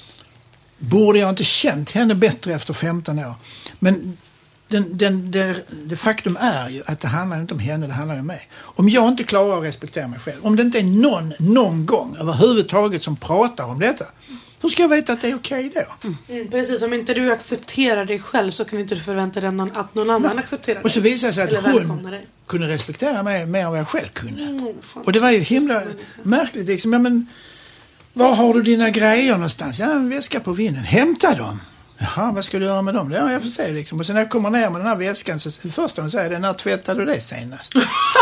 borde jag inte känt henne bättre efter femton år? Men den, den, det, det faktum är ju att det handlar inte om henne, det handlar om mig. Om jag inte klarar att respektera mig själv, om det inte är någon, någon gång överhuvudtaget som pratar om detta, Hur ska jag veta att det är okej okay då? Mm. Mm, precis, om inte du accepterar dig själv så kan inte du förvänta dig någon, att någon annan Nej. accepterar dig. Och så visade det sig att hon kunde respektera mig mer än vad jag själv kunde. Mm, och det var ju himla märkligt. Liksom. Ja, men, var har du dina grejer någonstans? Ja, en väska på vinden. Hämta dem. Jaha, vad ska du göra med dem? Ja, jag får se liksom. Och sen när jag kommer ner med den här väskan så det första hon säger är, när tvättade du det senast?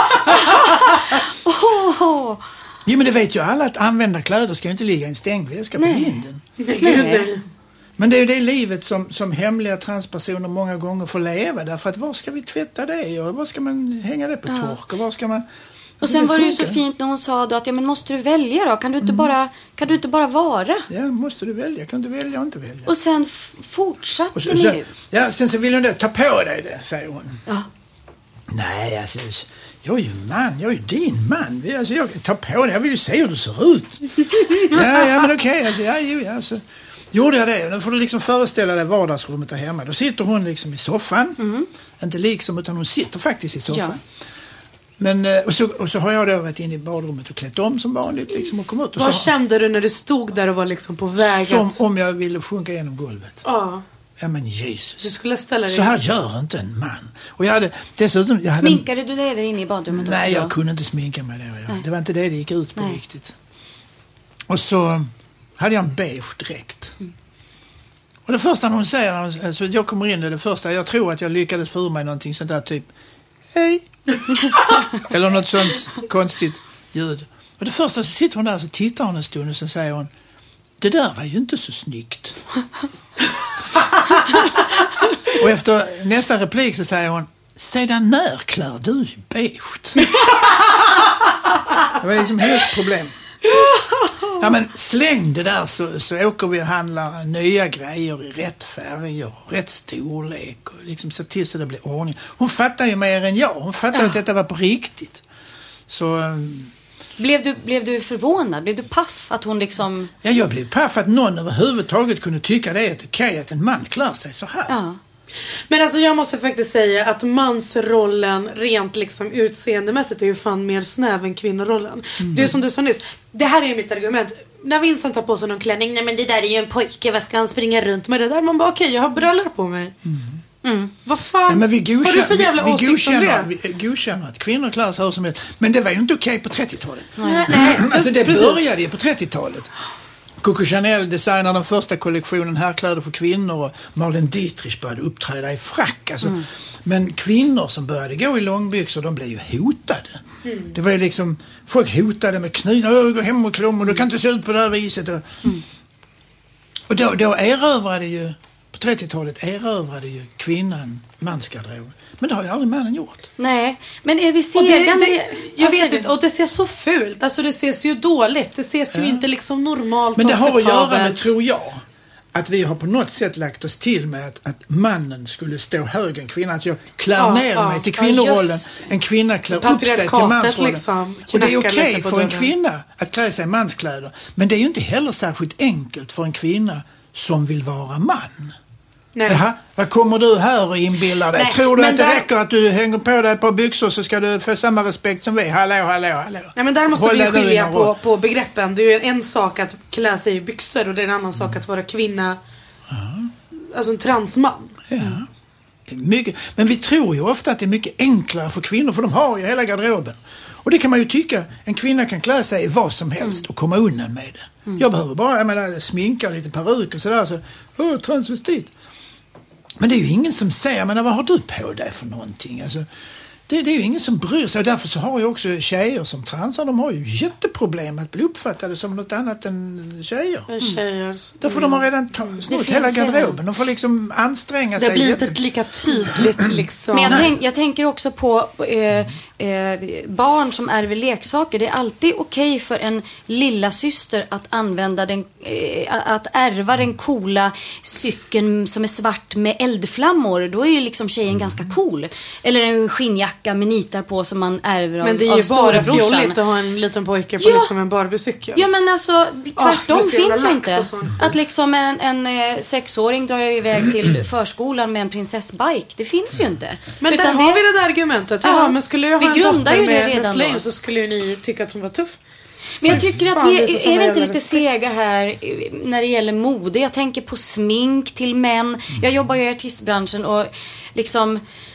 oh. Jo, men det vet ju alla att använda kläder ska ju inte ligga i en stängd väska på vinden. Nej. Men det är ju det livet som, som hemliga transpersoner många gånger får leva. Därför att var ska vi tvätta det? Och var ska man hänga det på ja. tork? Och var ska man... Och sen var det ju så fint när hon sa då att ja, men måste du välja då? Kan du inte, mm. bara, kan du inte bara vara? Ja, måste du välja? Kan du välja och inte välja? Och sen f- fortsatte och så, ni så, Ja, sen så vill hon då ta på dig det, säger hon. Ja. Nej, alltså, jag är ju man, jag är ju din man. Alltså, jag tar på det, jag vill ju se hur du ser ut. ja, ja, men okej, okay, alltså, ja, jo, ja, alltså. Gjorde jag det, nu får du liksom föreställa dig vardagsrummet där hemma. Då sitter hon liksom i soffan, mm. inte liksom, utan hon sitter faktiskt i soffan. Ja. Men, och, så, och så har jag då varit inne i badrummet och klätt om som vanligt liksom, och kom ut. Och Vad så, kände du när du stod där och var liksom på väg som att... om jag ville sjunka genom golvet. Ja. Ja, men Jesus. Du skulle ställa dig. Så här gör inte en man. Och jag hade dessutom... Jag hade, Sminkade du dig där inne i badrummet också? Nej, jag kunde inte sminka mig där. Jag. Det var inte det det gick ut på nej. riktigt. Och så hade jag en beige dräkt. Mm. Och det första hon säger, alltså jag kommer in i det första, jag tror att jag lyckades få ur mig någonting sånt där typ, hej. Eller något sånt konstigt ljud. Och det första så sitter hon där och så tittar hon en stund och så säger hon, det där var ju inte så snyggt. Och efter nästa replik så säger hon, sedan när klär du beige? Det var liksom hennes problem. Ja, men släng det där så, så åker vi och handlar nya grejer i rätt färger och rätt storlek och liksom så till så det blir ordning. Hon fattar ju mer än jag. Hon fattar ja. att detta var på riktigt. Så... Blev du, blev du förvånad? Blev du paff att hon liksom... Ja, jag blev paff att någon överhuvudtaget kunde tycka det är okej okay att en man klär sig så här. Ja. Men alltså jag måste faktiskt säga att mansrollen rent liksom utseendemässigt är ju fan mer snäv än kvinnorollen. Mm. Det är som du sa nyss, det här är ju mitt argument. När Vincent tar på sig någon klänning, nej men det där är ju en pojke, vad ska han springa runt med det där? Man bara okej, okay, jag har brallor på mig. Mm. Mm. Vad fan? Ja, men vi godkänner, har du för jävla vi, vi åsikt om det? Vi godkänner att kvinnor klär sig hur som helst. Men det var ju inte okej okay på trettiotalet. Nej, nej. Alltså det började ju på trettiotalet. Coco Chanel designade den första kollektionen herrkläder för kvinnor och Marlene Dietrich började uppträda i frack. Alltså, mm. Men kvinnor som började gå i långbyxor, de blev ju hotade. Mm. Det var ju liksom, folk hotade med knivar, gå hem och klom och du kan inte se ut på det här viset. Och, mm. och då, då erövrade ju, på trettiotalet erövrade ju kvinnan mansgarderob. Men det har ju aldrig männen gjort. Nej, men är vi sedan... Och det, det, jag vet inte, och det ser så fult. Alltså det ses ju dåligt. Det ses ja. ju inte liksom normalt. Men det har att göra med, tror jag, att vi har på något sätt lagt oss till med att, att mannen skulle stå högre än kvinnan. Att jag klär ja, ner ja, mig till kvinnorollen. Ja, en kvinna klär upp sig till mansrollen. Liksom, och det är okej okay för en kvinna att klä sig i manskläder. Men det är ju inte heller särskilt enkelt för en kvinna som vill vara man. Nej. Jaha, vad kommer du här och inbillar dig? Nej, tror du att det där... räcker att du hänger på dig ett par byxor så ska du få samma respekt som vi? Hallå, hallå, hallå. Nej, men där måste Hålla vi skilja på, på begreppen. Det är ju en sak att klä sig i byxor och det är en annan sak att vara kvinna. Ja. Alltså en transman. Ja. Mycket. Men vi tror ju ofta att det är mycket enklare för kvinnor, för de har ju hela garderoben. Och det kan man ju tycka. En kvinna kan klä sig i vad som helst mm. och komma undan med det. Mm. Jag behöver bara jag menar, sminka lite peruk och sådär. Så, åh, transvestit. Men det är ju ingen som säger, men vad har du på dig för någonting? Alltså, det, det är ju ingen som bryr sig. Därför så har ju också tjejer som transar, de har ju jätteproblem att bli uppfattade som något annat än tjejer. Mm. Tjejer. Därför mm. de har redan snott hela garderoben. De får liksom anstränga det sig. Det blir inte jätte... lika tydligt liksom. Men jag, tänk, jag tänker också på eh, eh, barn som ärver leksaker. Det är alltid okej för en lilla syster att använda den, eh, att ärva den coola cykeln som är svart med eldflammor. Då är ju liksom tjejen mm. ganska cool. Eller en skinnjacka med nitar på som man ärver av, men det är ju bara fjolligt att ha en liten pojke på ja. liksom en Barbie-cykel. Ja, men alltså tvärtom oh, finns ju inte. Att liksom en, en eh, sexåring drar iväg till förskolan med en prinsessbike. Det finns ju inte. Men utan där det... har vi det där argumentet. Ja, ja, men skulle jag ha vi en dotter ju med, med Flame så skulle ju ni tycka att hon var tuff. Men jag tycker att Fan, vi det är så är, samma är vi inte jävla lite respekt. sega här när det gäller mode. Jag tänker på smink till män. Jag jobbar ju i artistbranschen och liksom...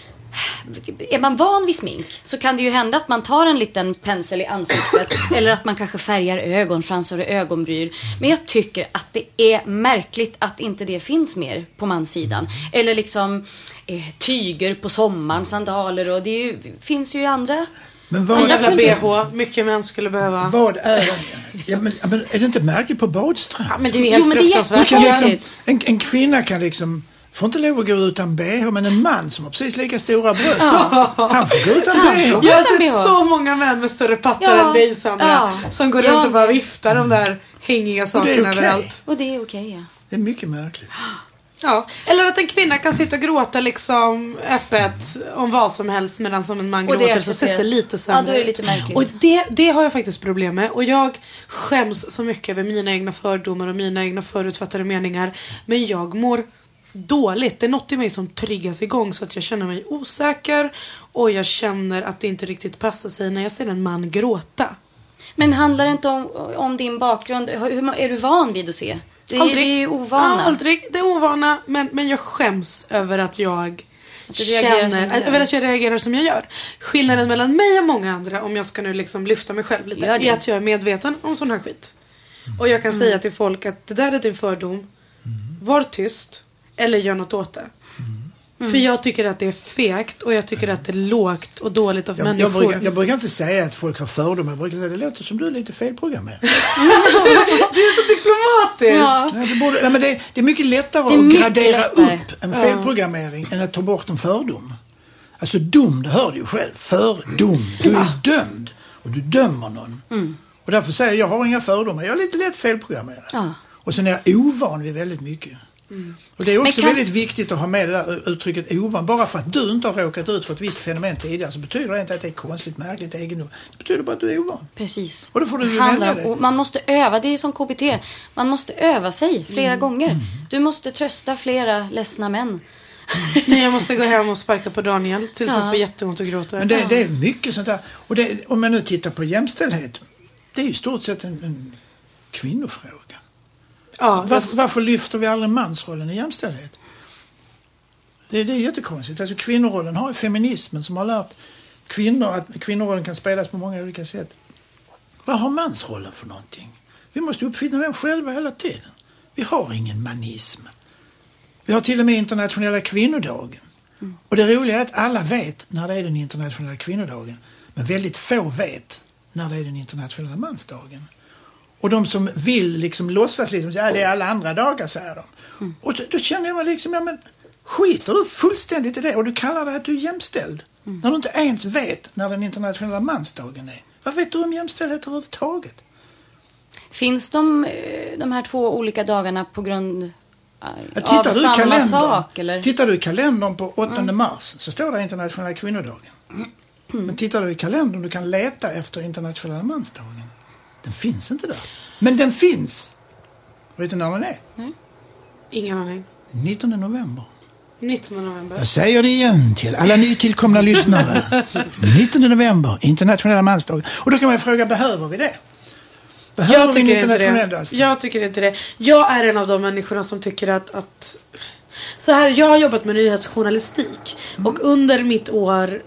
Är man van vid smink så kan det ju hända att man tar en liten pensel i ansiktet eller att man kanske färgar ögonfransar och ögonbryn. Men jag tycker att det är märkligt att inte det finns mer på manssidan. Eller liksom eh, tyger på sommaren, sandaler och det är ju, finns ju i andra. Men vad, En jävla är, B H, mycket män skulle behöva. vad är ja, men, ja, men är det inte märkligt på badstrand? Ja, men det är ju helt Jo, men det är fruktansvärt. Du kan liksom, konstigt. en, en kvinna kan liksom får inte lov att gå utan B H, men en man som har precis lika stora bröst, han får gå utan B H. Jag har Utan B H. sett så många män med större pattar Ja, än dig, Sandra, ja, som går ja. runt och bara viftar de där hängiga det är sakerna okej. överallt. Och det är okej, ja. Det är mycket märkligt. Ja, eller att en kvinna kan sitta och gråta liksom öppet om vad som helst medan som en man Och det gråter så ses det lite sämre. Ja, då är det lite märkligt. Och det, det har jag faktiskt problem med. Och jag skäms så mycket över mina egna fördomar och mina egna förutfattade meningar. Men jag mår dåligt. Det är något i mig som triggas igång så att jag känner mig osäker. Och jag känner att det inte riktigt passar sig när jag ser en man gråta. Men handlar det inte om, om din bakgrund? Hur, är du van vid att se? Det, är- det är ju ovana. Ja, aldrig. Det är ovana, men, men jag skäms över att jag Att du reagerar som känner, du gör. över att jag reagerar som jag gör. Skillnaden mellan mig och många andra, om jag ska nu liksom lyfta mig själv lite, Gör det. är att jag är medveten om sån här skit. Och jag kan Mm. säga till folk att det där är din fördom. Var tyst, eller gör något åt det. Mm. För jag tycker att det är fegt och jag tycker att det är lågt och dåligt av Jag, jag, människor. brukar, jag brukar inte säga att folk har fördomar. Jag brukar säga att det låter som du är lite felprogrammerad. Du är så diplomatisk. Ja. Nej, det, borde, nej, men det, det är mycket lättare Det är att mycket gradera lättare. upp en felprogrammering än att ta bort en fördom. Alltså dum, det hör du ju själv. Fördom. Du är dömd. Och du dömer någon. Mm. Och därför säger jag, jag har inga fördomar. Jag är lite lätt felprogrammerad. Ja. Och sen är jag ovan vid väldigt mycket. Mm. Och det är också Men kan- väldigt viktigt att ha med det där uttrycket ovan. Bara för att du inte har råkat ut för ett visst fenomen tidigare så betyder det inte att det är konstigt, märkligt, egendomligt. Det betyder bara att du är ovan. Precis. Och då får du ju Handlar- välja det. och man måste öva, det är som K B T. Man måste öva sig flera Mm. gånger. Du måste trösta flera ledsna män. Nej, jag måste gå hem och sparka på Daniel tills Ja. han får jätteont och gråter. Men det, det är mycket sånt där. Och det, om man nu tittar på jämställdhet, det är ju i stort sett en, en kvinnofråga. Ja, Varför, varför lyfter vi aldrig mansrollen i jämställdhet? Det, det är jättekonstigt. Alltså kvinnorollen har ju feminismen som har lärt kvinnor att kvinnorollen kan spelas på många olika sätt. Vad har mansrollen för någonting? Vi måste uppfinna den själva hela tiden. Vi har ingen manism. Vi har till och med internationella kvinnodagen. Mm. Och det roliga är att alla vet när det är den internationella kvinnodagen. Men väldigt få vet när det är den internationella mansdagen. Och de som vill liksom låtsas liksom, ja det är alla andra dagar, säger de. Mm. Och då, då känner jag mig liksom, ja men skiter du fullständigt i det och du kallar det att du är jämställd. Mm. När du inte ens vet när den internationella mansdagen är. Vad vet du om jämställdhet överhuvudtaget? Finns de, eh, de här två olika dagarna på grund eh, Ja, av tittar, du i samma kalendern, sak? Eller? tittar du i kalendern på åttonde mars så står det internationella kvinnodagen. Mm. Men tittar du i kalendern du kan leta efter internationella mansdagen. Den finns inte där. Men den finns. Vet du när den är? Mm. Ingen aning. nittonde november. nittonde november. Jag säger det igen till alla nytillkomna lyssnare. nittonde november, internationella mansdagen. Och då kan man fråga, behöver vi det? Behöver Jag vi en tycker, inte internationell det. dag? jag tycker inte det. Jag är en av de människorna som tycker att, att så här, jag har jobbat med nyhetsjournalistik Mm. och under mitt år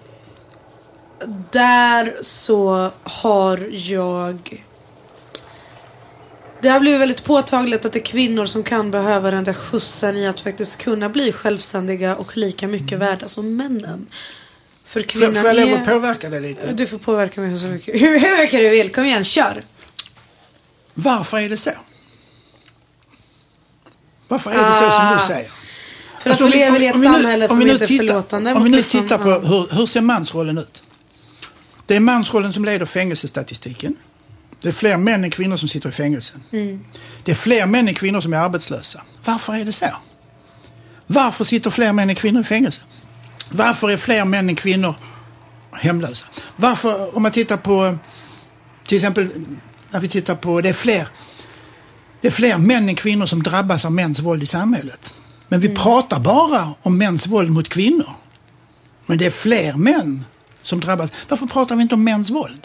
där så har jag det har blivit väldigt påtagligt att det är kvinnor som kan behöva den där skjutsen i att faktiskt kunna bli självständiga och lika mycket Mm. värda som männen. För Får, kvinnan får jag lov är... att påverka det lite? Du får påverka mig så mycket. Hur mycket du vill, kom igen, kör. Varför är det så? Varför är det så som du säger? För Alltså, att vi om lever i ett om vi nu- samhälle om som vi nu inte är tittar- förlåtande. Om mot vi nu liksom- tittar på ja. hur, hur ser mansrollen ut? Det är mansrollen som leder fängelsestatistiken. Det är fler män än kvinnor som sitter i fängelse. Mm. Det är fler män än kvinnor som är arbetslösa. Varför är det så? Varför sitter fler män än kvinnor i fängelse? Varför är fler män än kvinnor hemlösa? Varför, om man tittar på, till exempel, när vi tittar på, det är fler, det är fler män än kvinnor som drabbas av mäns våld i samhället. Men vi Mm. pratar bara om mäns våld mot kvinnor. Men det är fler män som drabbas. Varför pratar vi inte om mäns våld?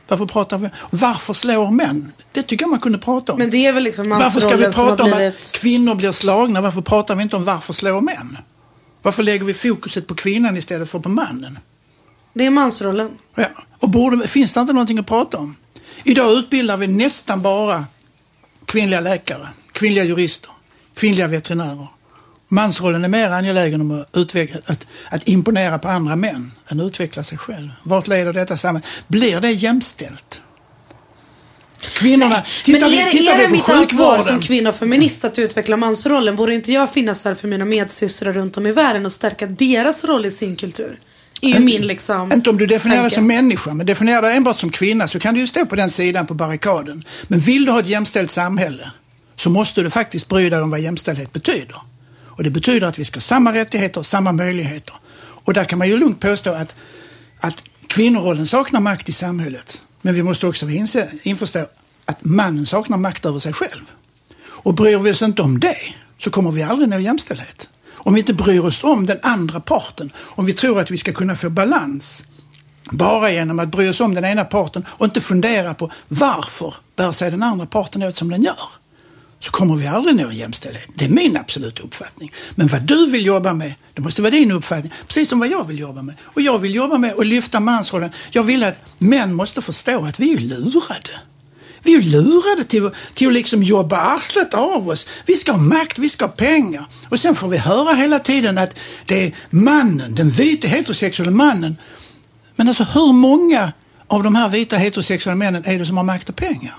Varför pratar vi? Varför slår män? Det tycker jag man kunde prata om. Men det är väl liksom varför ska vi prata om blivit... att kvinnor blir slagna? Varför pratar vi inte om varför slår män? Varför lägger vi fokuset på kvinnan istället för på mannen? Det är mansrollen. Ja. Och borde, finns det inte någonting att prata om? Idag utbildar vi nästan bara kvinnliga läkare, kvinnliga jurister, kvinnliga veterinärer. Mansrollen är mer angelägen om att, utveckla, att, att imponera på andra män än att utveckla sig själv. Vart leder detta samman? Blir det jämställt? Kvinnorna, tittar vi, tittar vi på mitt ansvar som sjukvården. kvinna och feminist att utveckla mansrollen? Borde inte jag finnas där för mina medsystrar runt om i världen och stärka deras roll i sin kultur? Är ju En, min liksom inte om du definierar dig tanke. som människa, men definierar dig enbart som kvinna så kan du ju stå på den sidan på barrikaden. Men vill du ha ett jämställt samhälle så måste du faktiskt bry dig om vad jämställdhet betyder. Och det betyder att vi ska ha samma rättigheter och samma möjligheter. Och där kan man ju lugnt påstå att, att kvinnorollen saknar makt i samhället. Men vi måste också inse, införstå att mannen saknar makt över sig själv. Och bryr vi oss inte om det så kommer vi aldrig nå jämställdhet. Om vi inte bryr oss om den andra parten, om vi tror att vi ska kunna få balans bara genom att bry oss om den ena parten och inte fundera på varför bär sig den andra parten åt som den gör, så kommer vi aldrig nå jämställdhet. Det är min absoluta uppfattning. Men vad du vill jobba med, det måste vara din uppfattning. Precis som vad jag vill jobba med. Och jag vill jobba med att lyfta mansrollen. Jag vill att män måste förstå att vi är lurade. Vi är lurade till, till att liksom jobba arslet av oss. Vi ska ha makt, vi ska ha pengar. Och sen får vi höra hela tiden att det är mannen, den vita heterosexuella mannen. Men alltså hur många av de här vita heterosexuella männen är det som har makt och pengar?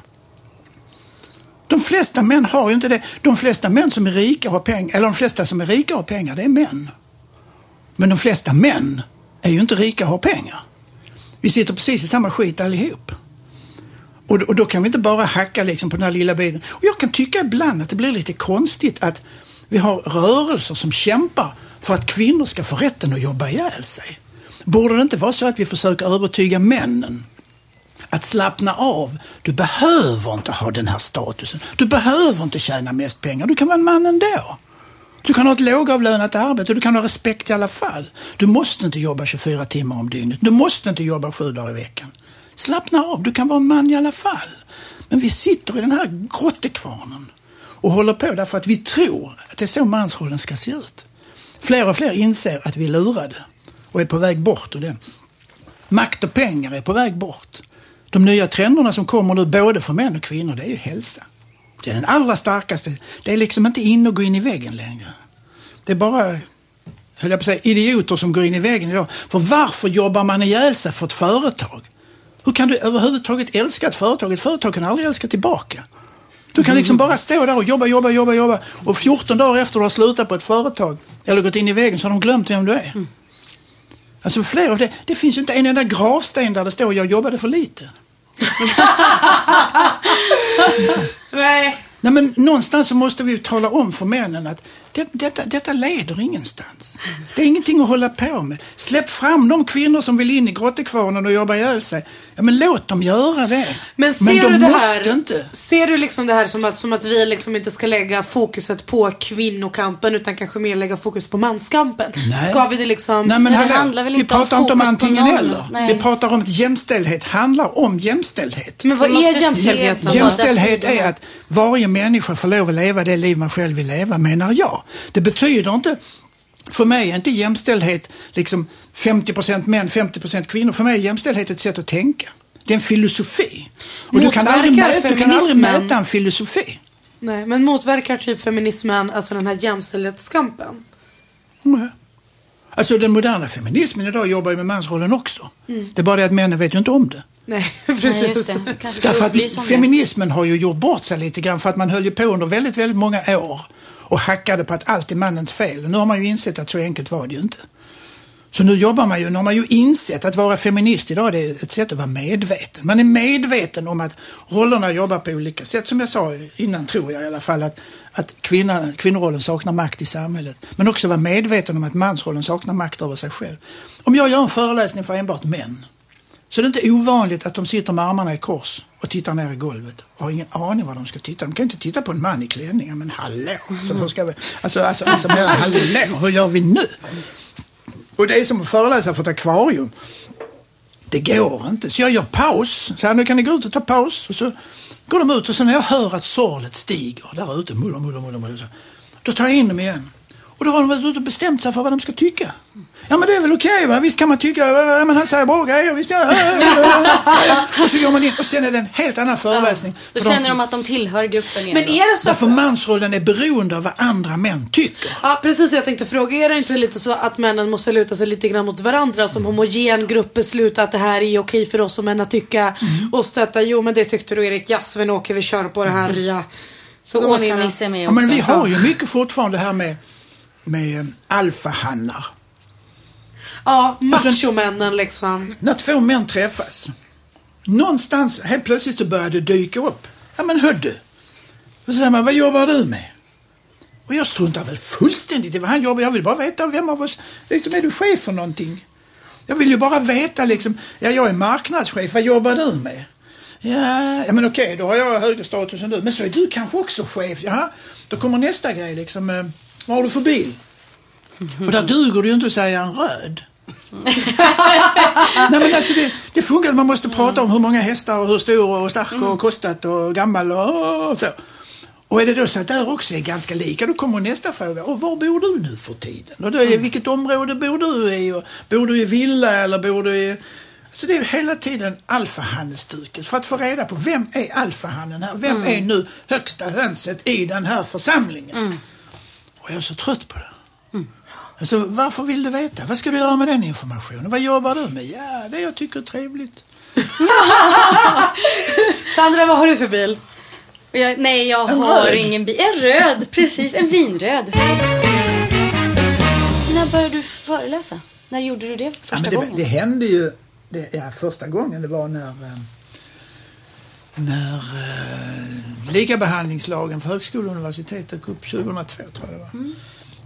De flesta män har ju inte det. De flesta män som är rika har pengar, eller de flesta som är rika har pengar, det är män. Men de flesta män är ju inte rika och har pengar. Vi sitter precis i samma skit allihop. Och, och då kan vi inte bara hacka liksom på den här lilla biten. Och jag kan tycka ibland att det blir lite konstigt att vi har rörelser som kämpar för att kvinnor ska få rätten att jobba ihjäl sig. Borde det inte vara så att vi försöker övertyga männen att slappna av? Du behöver inte ha den här statusen. Du behöver inte tjäna mest pengar. Du kan vara en man ändå. Du kan ha ett lågavlönat arbete och du kan ha respekt i alla fall. Du måste inte jobba tjugofyra timmar om dygnet. Du måste inte jobba sju dagar i veckan. Slappna av, du kan vara en man i alla fall. Men vi sitter i den här grottekvarnen och håller på därför att vi tror att det är så mansrollen ska se ut. Fler och fler inser att vi är lurade och är på väg bort ur den. Makt och pengar är på väg bort. De nya trenderna som kommer nu både för män och kvinnor, det är ju hälsa. Det är den allra starkaste. Det är liksom inte in och gå in i väggen längre. Det är bara, höll jag på att säga, idioter som går in i väggen idag. För varför jobbar man ihjäl sig för ett företag? Hur kan du överhuvudtaget älska ett företag? Ett företag kan aldrig älska tillbaka. Du kan liksom bara stå där och jobba, jobba, jobba, jobba. Och fjorton dagar efter du har slutat på ett företag eller gått in i väggen så har de glömt vem du är. Mm. Alltså fler av det. Det finns ju inte en enda gravsten där det står jag jobbade för lite. Nej. Nej, men någonstans så måste vi ju tala om för männen att det, detta, detta leder ingenstans. Det är ingenting att hålla på med. Släpp fram de kvinnor som vill in i grottekvarnen och jobba ihjäl sig. Ja, men låt dem göra det. Men ser men de du det måste här, inte. Ser du liksom det här som att, som att vi liksom inte ska lägga fokuset på kvinnokampen utan kanske mer lägga fokus på manskampen? Nej. Ska vi det liksom... Nej, men Nej, det hallå, handlar väl vi inte om pratar inte om fokus på antingen någon. eller. Nej. Vi pratar om att jämställdhet handlar om jämställdhet. Men vad Vi måste är se jämställdhet? båda Jämställdhet sidorna. är att varje människa får lov att leva det liv man själv vill leva, menar jag. Det betyder inte, för mig är inte jämställdhet liksom femtio procent män, femtio procent kvinnor. För mig är jämställdhet ett sätt att tänka. Det är en filosofi. Och du kan, aldrig mäta, du kan aldrig mäta en filosofi. Nej, men motverkar typ feminismen, alltså den här jämställdhetskampen? Nej. Alltså den moderna feminismen idag jobbar ju med mansrollen också. Mm. Det är bara det att männen vet ju inte om det. Nej, precis. Nej, just det. Kanske ska Därför upplysa att om det. feminismen har ju gjort bort sig lite grann för att man höll ju på under väldigt, väldigt många år och hackade på att allt är mannens fel. Och nu har man ju insett att så enkelt var det ju inte. Så nu jobbar man ju, nu har man ju insett att vara feminist idag, det är ett sätt att vara medveten. Man är medveten om att rollerna jobbar på olika sätt. Som jag sa innan, tror jag i alla fall, att, att kvinna, kvinnorollen saknar makt i samhället. Men också vara medveten om att mansrollen saknar makt över sig själv. Om jag gör en föreläsning för enbart män, så det är inte ovanligt att de sitter med armarna i kors och tittar ner i golvet och har ingen aning vad de ska titta. De kan inte titta på en man i klänning, men hallå, så hur ska vi, alltså, alltså, alltså men, hallå, hur gör vi nu? Och det är som att föreläsa för ett akvarium. det går inte. Så jag gör paus. Så här, nu kan ni gå ut och ta paus. Och så går de ut och så när jag hör att sorlet stiger där ute, muller, muller, muller, muller, så, då tar jag in dem igen. Och då har de varit ute och bestämt sig för vad de ska tycka. Ja, men det är väl okej, okay, va? Visst kan man tycka, ja, men han säger bra grejer, visst ja. Och så går man in och sen är det en helt annan föreläsning. Ja, då för känner de, de att de tillhör gruppen igen. Men är det så därför mansrollen är beroende av vad andra män tycker. Ja, precis. Jag tänkte fråga, är det inte lite så att männen måste luta sig lite grann mot varandra som homogen grupp beslutar att det här är okej för oss som män att tycka mm. och stötta, jo men det tyckte du Erik, jasven åker vi kör på det här ria. Så går man in och... med ja, men vi har ju mycket fortfarande här med med alfahannar. Ja, machomännen liksom. När två män träffas. Någonstans, helt plötsligt så börjar det dyka upp. Ja men hördu. Och så säger man, vad jobbar du med? Och jag struntar väl fullständigt i vad han jobbar. Jag vill bara veta vem av oss, liksom är du chef för någonting? Jag vill ju bara veta liksom, ja jag är marknadschef, vad jobbar du med? Ja, ja men okej, då har jag högre status än du. Men så är du kanske också chef. Ja, då kommer nästa grej liksom, eh, vad har du för bil? Och där duger det ju inte att säga en röd. Nej men alltså det, det funkar, man måste prata om hur många hästar och hur stor och stark och kostat och gammal och, och så. Och är det då så att där också är ganska lika, då kommer nästa fråga, och var bor du nu för tiden? Och då är det, vilket område bor du i? Och bor du i villa eller bor du i... Så det är hela tiden alfahannestuket för att få reda på vem är alfahannen här? Vem mm. är nu högsta hönset i den här församlingen? Mm. Och jag är så trött på det. Mm. Alltså, varför vill du veta? Vad ska du göra med den informationen? Vad jobbar du med? Ja, det jag tycker är trevligt. Sandra, vad har du för bil? Jag, nej, jag en har röd. ingen bil. En röd, precis. En vinröd. När började du föreläsa? När gjorde du det första ja, men det, gången? Det hände ju... Det, ja, första gången det var när... När eh, likabehandlingslagen för högskola och universitet tog upp tjugohundratvå, tror jag det var. Mm.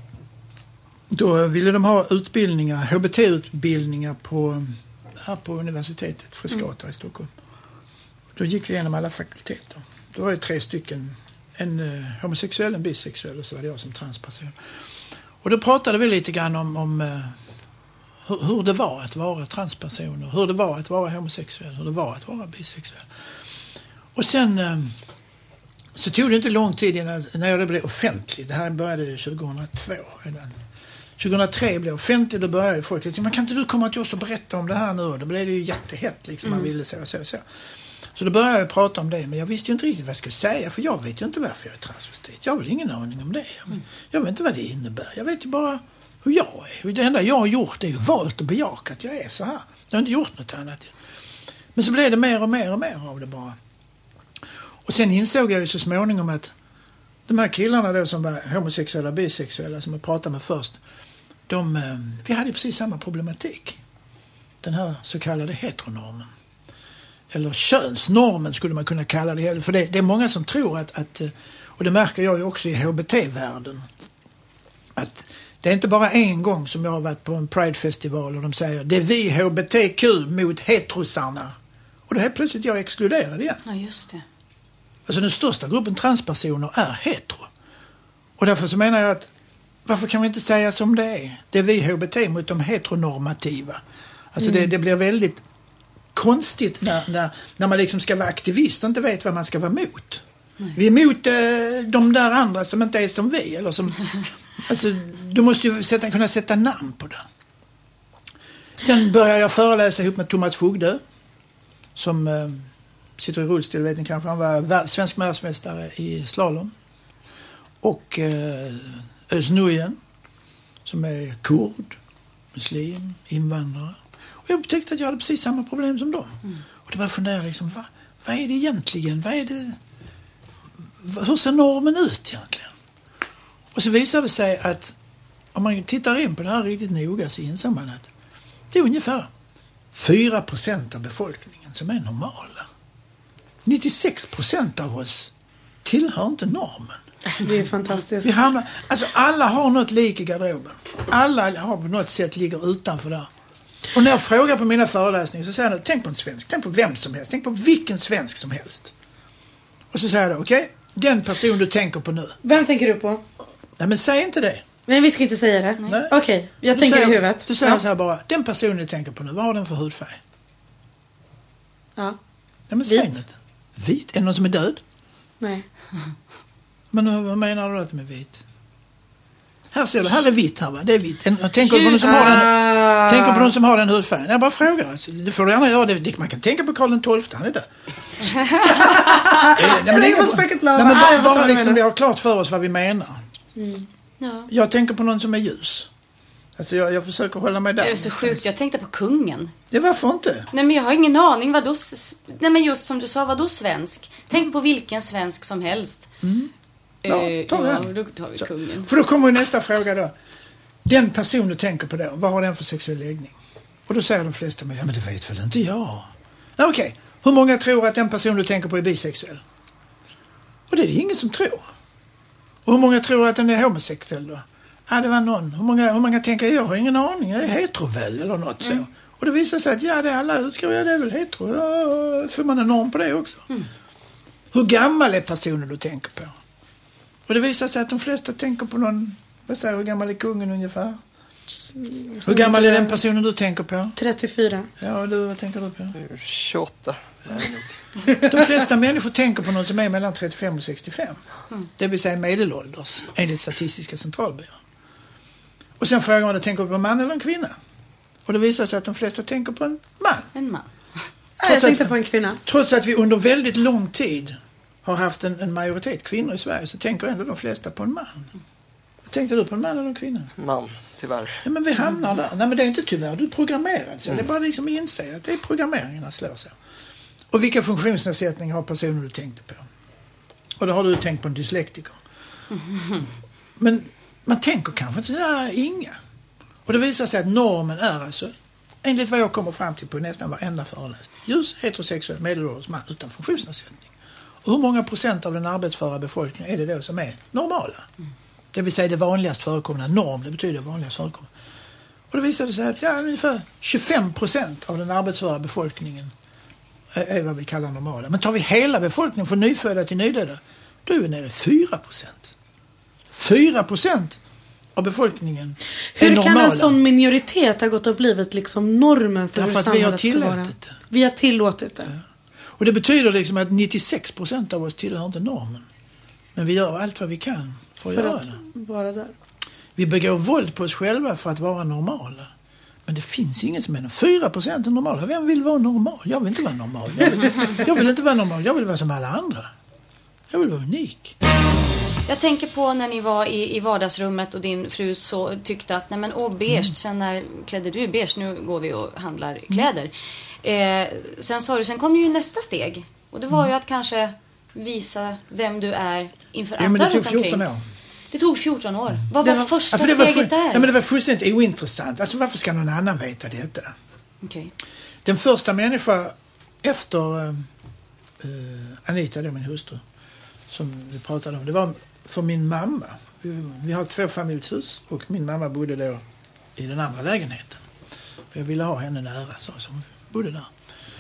Då ville de ha utbildningar, H B T-utbildningar på, här på universitetet, Frescati mm. i Stockholm. Då gick vi igenom alla fakulteter. Då var det tre stycken, en eh, homosexuell, en bisexuell och så var det jag som transperson. Och då pratade vi lite grann om, om eh, hur, hur det var att vara transperson, hur det var att vara homosexuell, hur det var att vara bisexuell. Och sen eh, så tog det inte lång tid innan när det blev offentligt. Det här började tjugohundratvå redan. tjugohundratre blev offentligt, då började folk liksom, men kan inte du komma till oss och berätta om det här nu? Då blev det ju jättehett liksom, mm. man ville så och så och så. Så då började jag prata om det, men jag visste ju inte riktigt vad jag skulle säga, för jag vet ju inte varför jag är transvestit. Jag har väl ingen aning om det. Mm. Jag vet inte vad det innebär. Jag vet ju bara hur jag är. Det enda jag har gjort är ju valt och bejakat att jag är så här. Jag har inte gjort något annat. Men så blev det mer och mer och mer av det bara. Och sen insåg jag ju så småningom att de här killarna då som var homosexuella och bisexuella som jag pratade med först, de, vi hade precis samma problematik. Den här så kallade heteronormen. Eller könsnormen skulle man kunna kalla det. För det, det är många som tror att, att, och det märker jag ju också i H B T-världen, att det är inte bara en gång som jag har varit på en Pride-festival och de säger det är vi H B T Q mot heterosarna. Och då är plötsligt jag exkluderad igen. Ja, just det. Alltså den största gruppen transpersoner är hetero. Och därför så menar jag att varför kan vi inte säga som det är? Det är vi H B T mot de heteronormativa. Alltså mm. det, det blir väldigt konstigt när, när, när man liksom ska vara aktivist och inte vet vad man ska vara mot. Nej. Vi är mot eh, de där andra som inte är som vi. Eller som, alltså, du måste ju sätta, kunna sätta namn på det. Sen började jag föreläsa ihop med Thomas Fogdö som eh, sitter i rullstol, vet ni kanske. Han var svensk världsmästare i slalom. Och eh, Özz Nujen som är kurd, muslim, invandrare. Och jag upptäckte att jag hade precis samma problem som dem. Mm. Och då började jag fundera liksom, vad, vad är det egentligen? Vad är det, vad, hur ser normen ut egentligen? Och så visade det sig att om man tittar in på det här riktigt noga så inser man att det är ungefär fyra procent av befolkningen som är normala. nittiosex procent av oss tillhör inte normen. Det är fantastiskt. Vi hamnar, alltså alla har något lik i garderoben. Alla har på något sätt ligger utanför där. Och när jag frågar på mina föreläsningar så säger jag, tänk på en svensk, tänk på vem som helst, tänk på vilken svensk som helst. Och så säger jag, okej, okay, den person du tänker på nu. Vem tänker du på? Nej, men säg inte det. Nej, vi ska inte säga det. Okej, okay, jag du tänker säger, i huvudet. Du säger ja. så här bara, den personen du tänker på nu, vad har den för hudfärg? Ja. Ja, men säg inte. Vit? Är det någon som är död? Nej. Men vad menar du att de är vit? Här ser du, här är vitt här va? Det är vitt. Jag tänker på någon som har den, tänker på någon som har den hudfärgen. Jag bara frågar. Alltså, det får du gärna göra. Det. Man kan tänka på Karl den tolfte, han är där. eh, nej, men det är bara, nej, men bara, bara liksom vi har klart för oss vad vi menar. Mm. Ja. Jag tänker på någon som är ljus. Alltså jag, jag försöker hålla mig där. Det är så sjukt. Jag tänkte på kungen. Det varför inte? Nej, men jag har ingen aning. Vadå, nej, men just som du sa, vadå svensk? Tänk på vilken svensk som helst. Mm. Ja, ta ja, den. då tar vi kungen. För då kommer nästa fråga då. Den person du tänker på då, vad har den för sexuell läggning? Och då säger de flesta, men, ja, men det vet väl inte jag. Nej, okej. Okay. Hur många tror att den person du tänker på är bisexuell? Och det är det ingen som tror. Och hur många tror att den är homosexuell då? Ja, det var någon. Hur många, hur många tänker, jag har ingen aning, jag är heteroväl eller något mm. så. Och det visar sig att ja, det är alla utgår, ja, det är väl hetero. Ja, får man en norm på det också. Mm. Hur gammal är personen du tänker på? Och det visar sig att de flesta tänker på någon, vad säger hur gammal är kungen ungefär? Mm. Hur gammal är den personen du tänker på? trettiofyra. Ja, och du, vad tänker du på? tjugoåtta. De flesta människor tänker på någon som är mellan trettiofem och sextiofem. Mm. Det vill säga medelålders, enligt Statistiska centralbyrån. Och sen frågar man, tänker du på en man eller en kvinna? Och det visar sig att de flesta tänker på en man. En man. Ja, jag tänkte att, på en kvinna. Trots att vi under väldigt lång tid har haft en, en majoritet kvinnor i Sverige, så tänker ändå de flesta på en man. Vad tänkte du på, en man eller en kvinna? Man, tyvärr. Ja, men vi hamnar där. Nej, men det är inte tyvärr, du är programmerad. Så mm. Det är bara liksom att inse att det är programmeringarna slår sig. Och vilka funktionsnedsättningar har personer du tänkte på? Och då har du tänkt på en dyslektiker. Mm. Men man tänker kanske inte, ja, inga. Och det visar sig att normen är alltså, enligt vad jag kommer fram till på nästan varenda föreläsning, ljus, heterosexuell, medelålders man utan funktionsnedsättning. Och hur många procent av den arbetsföra befolkningen är det då som är normala? Mm. Det vill säga det vanligast förekommande. Norm, det betyder vanligast förekommande. Och det visade sig att ja, ungefär tjugofem procent av den arbetsföra befolkningen är vad vi kallar normala. Men tar vi hela befolkningen från nyfödda till nydöda, då är vi nere i fyra procent. fyra procent av befolkningen är hur normala. Hur kan en sån minoritet ha gått och blivit liksom normen för hur samhället ska vara? Därför att vi har tillåtit det. Vi har tillåtit det. Ja. Och det betyder liksom att nittiosex procent av oss tillhör inte normen. Men vi gör allt vad vi kan för att för göra att det. Vara där. Vi begår våld på oss själva för att vara normala. Men det finns inget som är fyra procent är normala. Vem vill vara normal? Jag vill inte vara normal. Jag vill, jag vill inte vara normal. Jag vill vara som alla andra. Jag vill vara unik. Jag tänker på när ni var i, i vardagsrummet och din fru så tyckte att nej men åh beige, mm. sen när klädde du är beige, nu går vi och handlar kläder. Eh, sen sa du, sen kom ju nästa steg. Och det var ju att kanske visa vem du är inför ja, andra. Men det tog fjorton år. Det tog fjorton år. Vad var, var första ja, det var steget där? Ja, men det var fullständigt ointressant. Alltså varför ska någon annan veta detta? Okay. Den första människa efter uh, Anita, det är min hustru, som vi pratade om, det var för min mamma. Vi, vi har två familjshus och min mamma bodde då i den andra lägenheten. För jag ville ha henne nära, så som bodde där.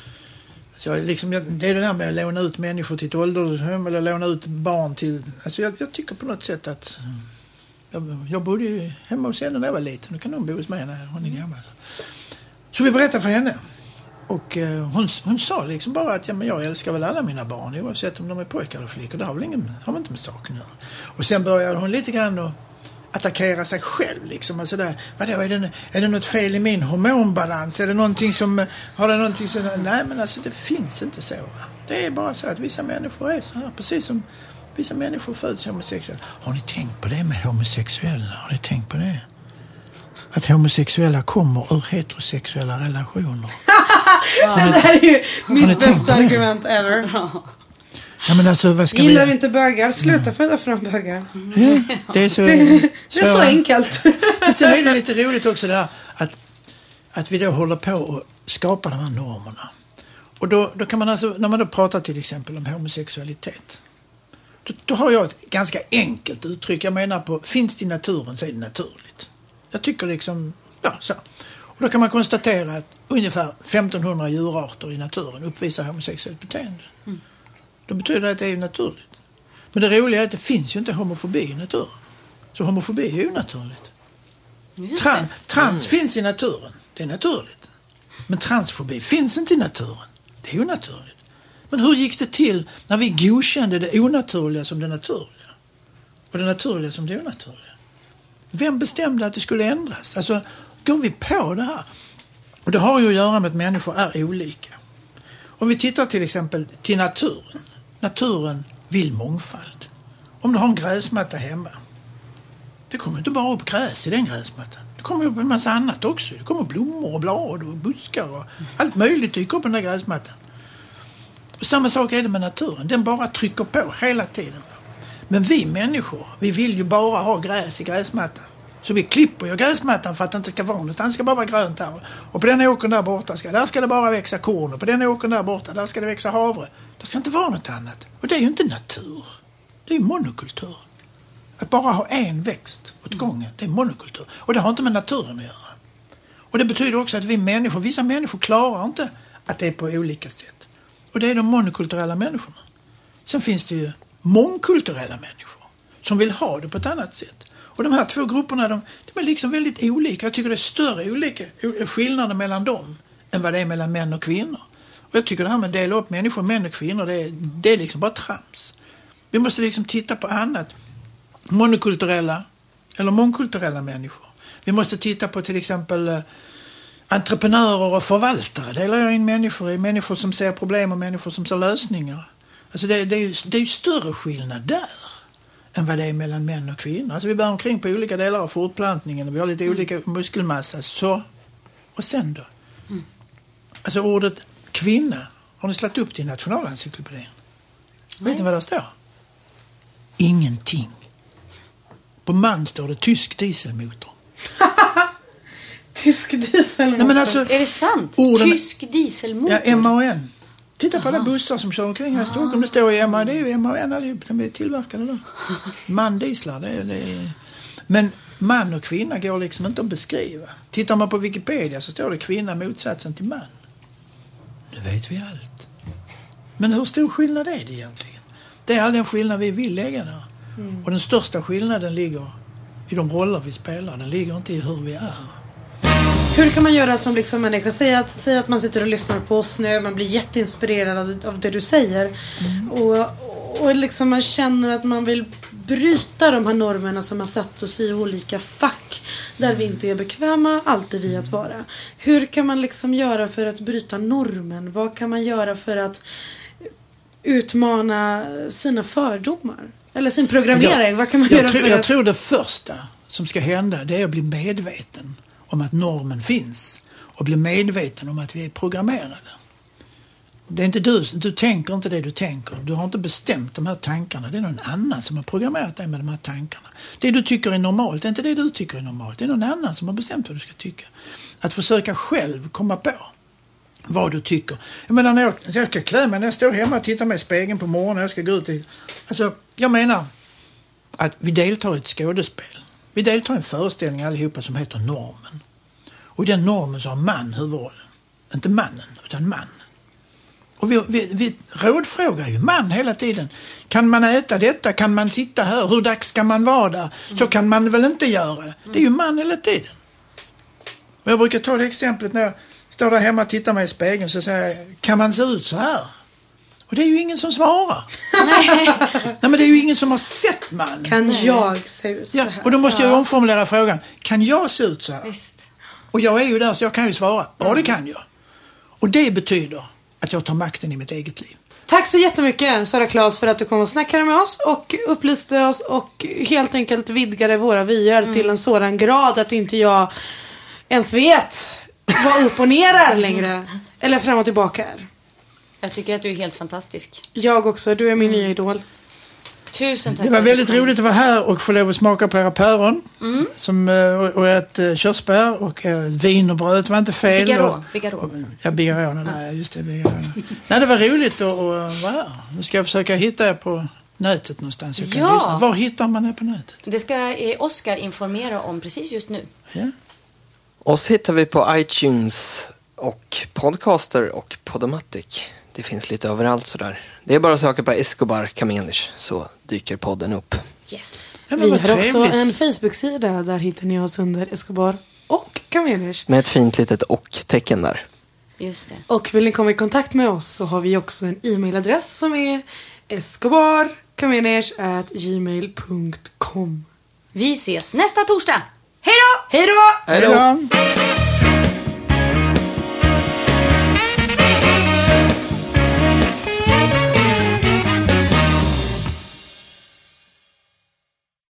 Så jag, liksom, jag, det är det där med att låna ut människor till ett ålderdomshem eller låna ut barn till... Alltså jag, jag tycker på något sätt att... Jag, jag bodde ju hemma hos henne när jag var liten. Nu kan hon bo hos mig när hon är gammal. Så, så vi berättade för henne. Och eh, hon, hon sa liksom bara att ja, men jag älskar väl alla mina barn oavsett om de är pojkar eller flickor. Det har väl ingen, har väl inte med saken att göra. Och sen började hon lite grann att attackera sig själv liksom. Alltså där, vadå, är det, är det något fel i min hormonbalans? Är det någonting som, har det någonting som, nej men alltså det finns inte så. Va? Det är bara så att vissa människor är så här, precis som vissa människor föds homosexuella. Har ni tänkt på det med homosexuella? Har ni tänkt på det? Att homosexuella kommer ur heterosexuella relationer. Ja. Det här är ju mitt bästa argument ever. Ja, men alltså, vad ska gillar vi... inte bögar, sluta föda fram bögar. Ja, det är så, det, det är så enkelt. Men sen är det lite roligt också där att, att vi då håller på och skapar de här normerna. Och då, då kan man alltså, när man då pratar till exempel om homosexualitet, då, då har jag ett ganska enkelt uttryck. Jag menar på, finns det i naturen så är det naturligt. Jag tycker liksom, ja så. Och då kan man konstatera att ungefär femtonhundra djurarter i naturen uppvisar homosexuellt beteende. Mm. Då betyder det att det är naturligt. Men det roliga är att det finns ju inte homofobi i naturen. Så homofobi är ju naturligt. Trans, trans mm. finns i naturen. Det är naturligt. Men transfobi finns inte i naturen. Det är onaturligt. Men hur gick det till när vi godkände det onaturliga som det naturliga? Och det naturliga som det onaturliga? Vem bestämde att det skulle ändras? Alltså, går vi på det här? Och det har ju att göra med att människor är olika. Om vi tittar till exempel till naturen. Naturen vill mångfald. Om du har en gräsmatta hemma. Det kommer inte bara upp gräs i den gräsmattan. Det kommer upp en massa annat också. Det kommer blommor och blad och buskar och allt möjligt dyker upp på den där gräsmattan. Och samma sak är det med naturen. Den bara trycker på hela tiden. Men vi människor, vi vill ju bara ha gräs i gräsmattan. Så vi klipper ju gräsmattan för att det inte ska vara något. Det ska bara vara grönt här. Och på den åkern där borta ska, där ska det bara växa korn. Och på den åkern där borta, där ska det växa havre. Det ska inte vara något annat. Och det är ju inte natur. Det är ju monokultur. Att bara ha en växt åt gången, det är monokultur. Och det har inte med naturen att göra. Och det betyder också att vi människor, vissa människor klarar inte att det är på olika sätt. Och det är de monokulturella människorna. Sen finns det ju mångkulturella människor som vill ha det på ett annat sätt. Och de här två grupperna, de, de är liksom väldigt olika. Jag tycker det är större olika skillnader mellan dem än vad det är mellan män och kvinnor. Och jag tycker det här med att dela upp människor, män och kvinnor, det är, det är liksom bara trams. Vi måste liksom titta på annat. Monokulturella eller mångkulturella människor. Vi måste titta på till exempel eh, entreprenörer och förvaltare. Delar jag in människor i människor som ser problem och människor som ser lösningar. Alltså det, det, är ju, det är ju större skillnad där än vad det är mellan män och kvinnor. Alltså vi bär omkring på olika delar av fortplantningen och vi har lite mm. olika muskelmassa. Så, och sen då? Mm. Alltså ordet kvinna har ni slagit upp till nationalencyklopedin. Vet ni vad det står? Ingenting. På man står det tysk dieselmotor. Tysk dieselmotor? Nej, men alltså, är det sant? Orden, tysk dieselmotor? Ja, M A N. Titta på alla bussar som kör omkring här i Stockholm. Det står ju M A N. Det är ju M A N allihop. De är tillverkade då. Man-dieslar. Det är, det är. Men man och kvinna går liksom inte att beskriva. Tittar man på Wikipedia så står det kvinna motsatsen till man. Nu vet vi allt. Men hur stor skillnad är det egentligen? Det är all den skillnad vi vill lägga där. Mm. Och den största skillnaden ligger i de roller vi spelar. Den ligger inte i hur vi är. Hur kan man göra som liksom människa? Säg att, säg att man sitter och lyssnar på oss nu. Man blir jätteinspirerad av, av det du säger. Mm. Och, och liksom man känner att man vill bryta de här normerna som har satt oss i olika fack. Där vi inte är bekväma alltid i att vara. Hur kan man liksom göra för att bryta normen? Vad kan man göra för att utmana sina fördomar? Eller sin programmering? Jag, Vad kan man jag göra tror, för jag att... tror det första som ska hända, det är att bli medveten om att normen finns. Och bli medveten om att vi är programmerade. Det är inte du, du tänker inte det du tänker. Du har inte bestämt de här tankarna. Det är någon annan som har programmerat dig med de här tankarna. Det du tycker är normalt, det är inte det du tycker är normalt. Det är någon annan som har bestämt vad du ska tycka. Att försöka själv komma på vad du tycker. Jag menar, när jag, jag ska klä mig, när jag står hemma och tittar mig i spegeln på morgonen, jag ska gå ut i... Alltså, jag menar att vi deltar i ett skådespel. Vi deltar i en föreställning allihopa som heter Normen. Och i den normen så har man huvudrollen. Inte mannen, utan man. Och vi, vi, vi rådfrågar ju man hela tiden. Kan man äta detta? Kan man sitta här? Hur dags ska man vara där? Så kan man väl inte göra. Det är ju man hela tiden. Och jag brukar ta det exemplet när jag står där hemma och tittar mig i spegeln, så säger jag, kan man se ut så här? Och det är ju ingen som svarar. Nej. Nej, men det är ju ingen som har sett man. Kan Nej. jag se ut så här? Ja, och då måste jag ju omformulera frågan. Kan jag se ut så här? Visst. Och jag är ju där så jag kan ju svara. Ja, det kan jag. Och det betyder att jag tar makten i mitt eget liv. Tack så jättemycket, Sara Claes, för att du kom och snackade med oss och upplyste oss och helt enkelt vidgade våra vyer mm. till en sådan grad att inte jag ens vet vad upp och ner är längre. Eller fram och tillbaka är. Jag tycker att du är helt fantastisk. Jag också, du är min mm. nya idol. Tusen tack. Det var väldigt roligt att vara här och få lov att smaka på era päron. Mm. Som, och ett körsbär och vin och bröd. Det var inte fel. Bigarå. Bigarå. Ja, Bigarå. Nej, just det. Bigarå. Nej, det var roligt att, att vara här. Nu ska jag försöka hitta er på nätet någonstans. Jag kan ja. lyssna. Var hittar man er på nätet? Det ska eh, Oskar informera om precis just nu. Ja. Oss hittar vi på iTunes och Podcaster och Podomatic. Det finns lite överallt sådär. Det är bara att söka på Escobar Kamenisch så dyker podden upp. Yes. Ja, vi har också en Facebook-sida. Där hittar ni oss under Escobar och Kamenisch. Med ett fint litet och-tecken där. Just det. Och vill ni komma i kontakt med oss så har vi också en e-mailadress som är escobarcaminers at gmail punkt com. Vi ses nästa torsdag. Hej då! Hej då! Hej då!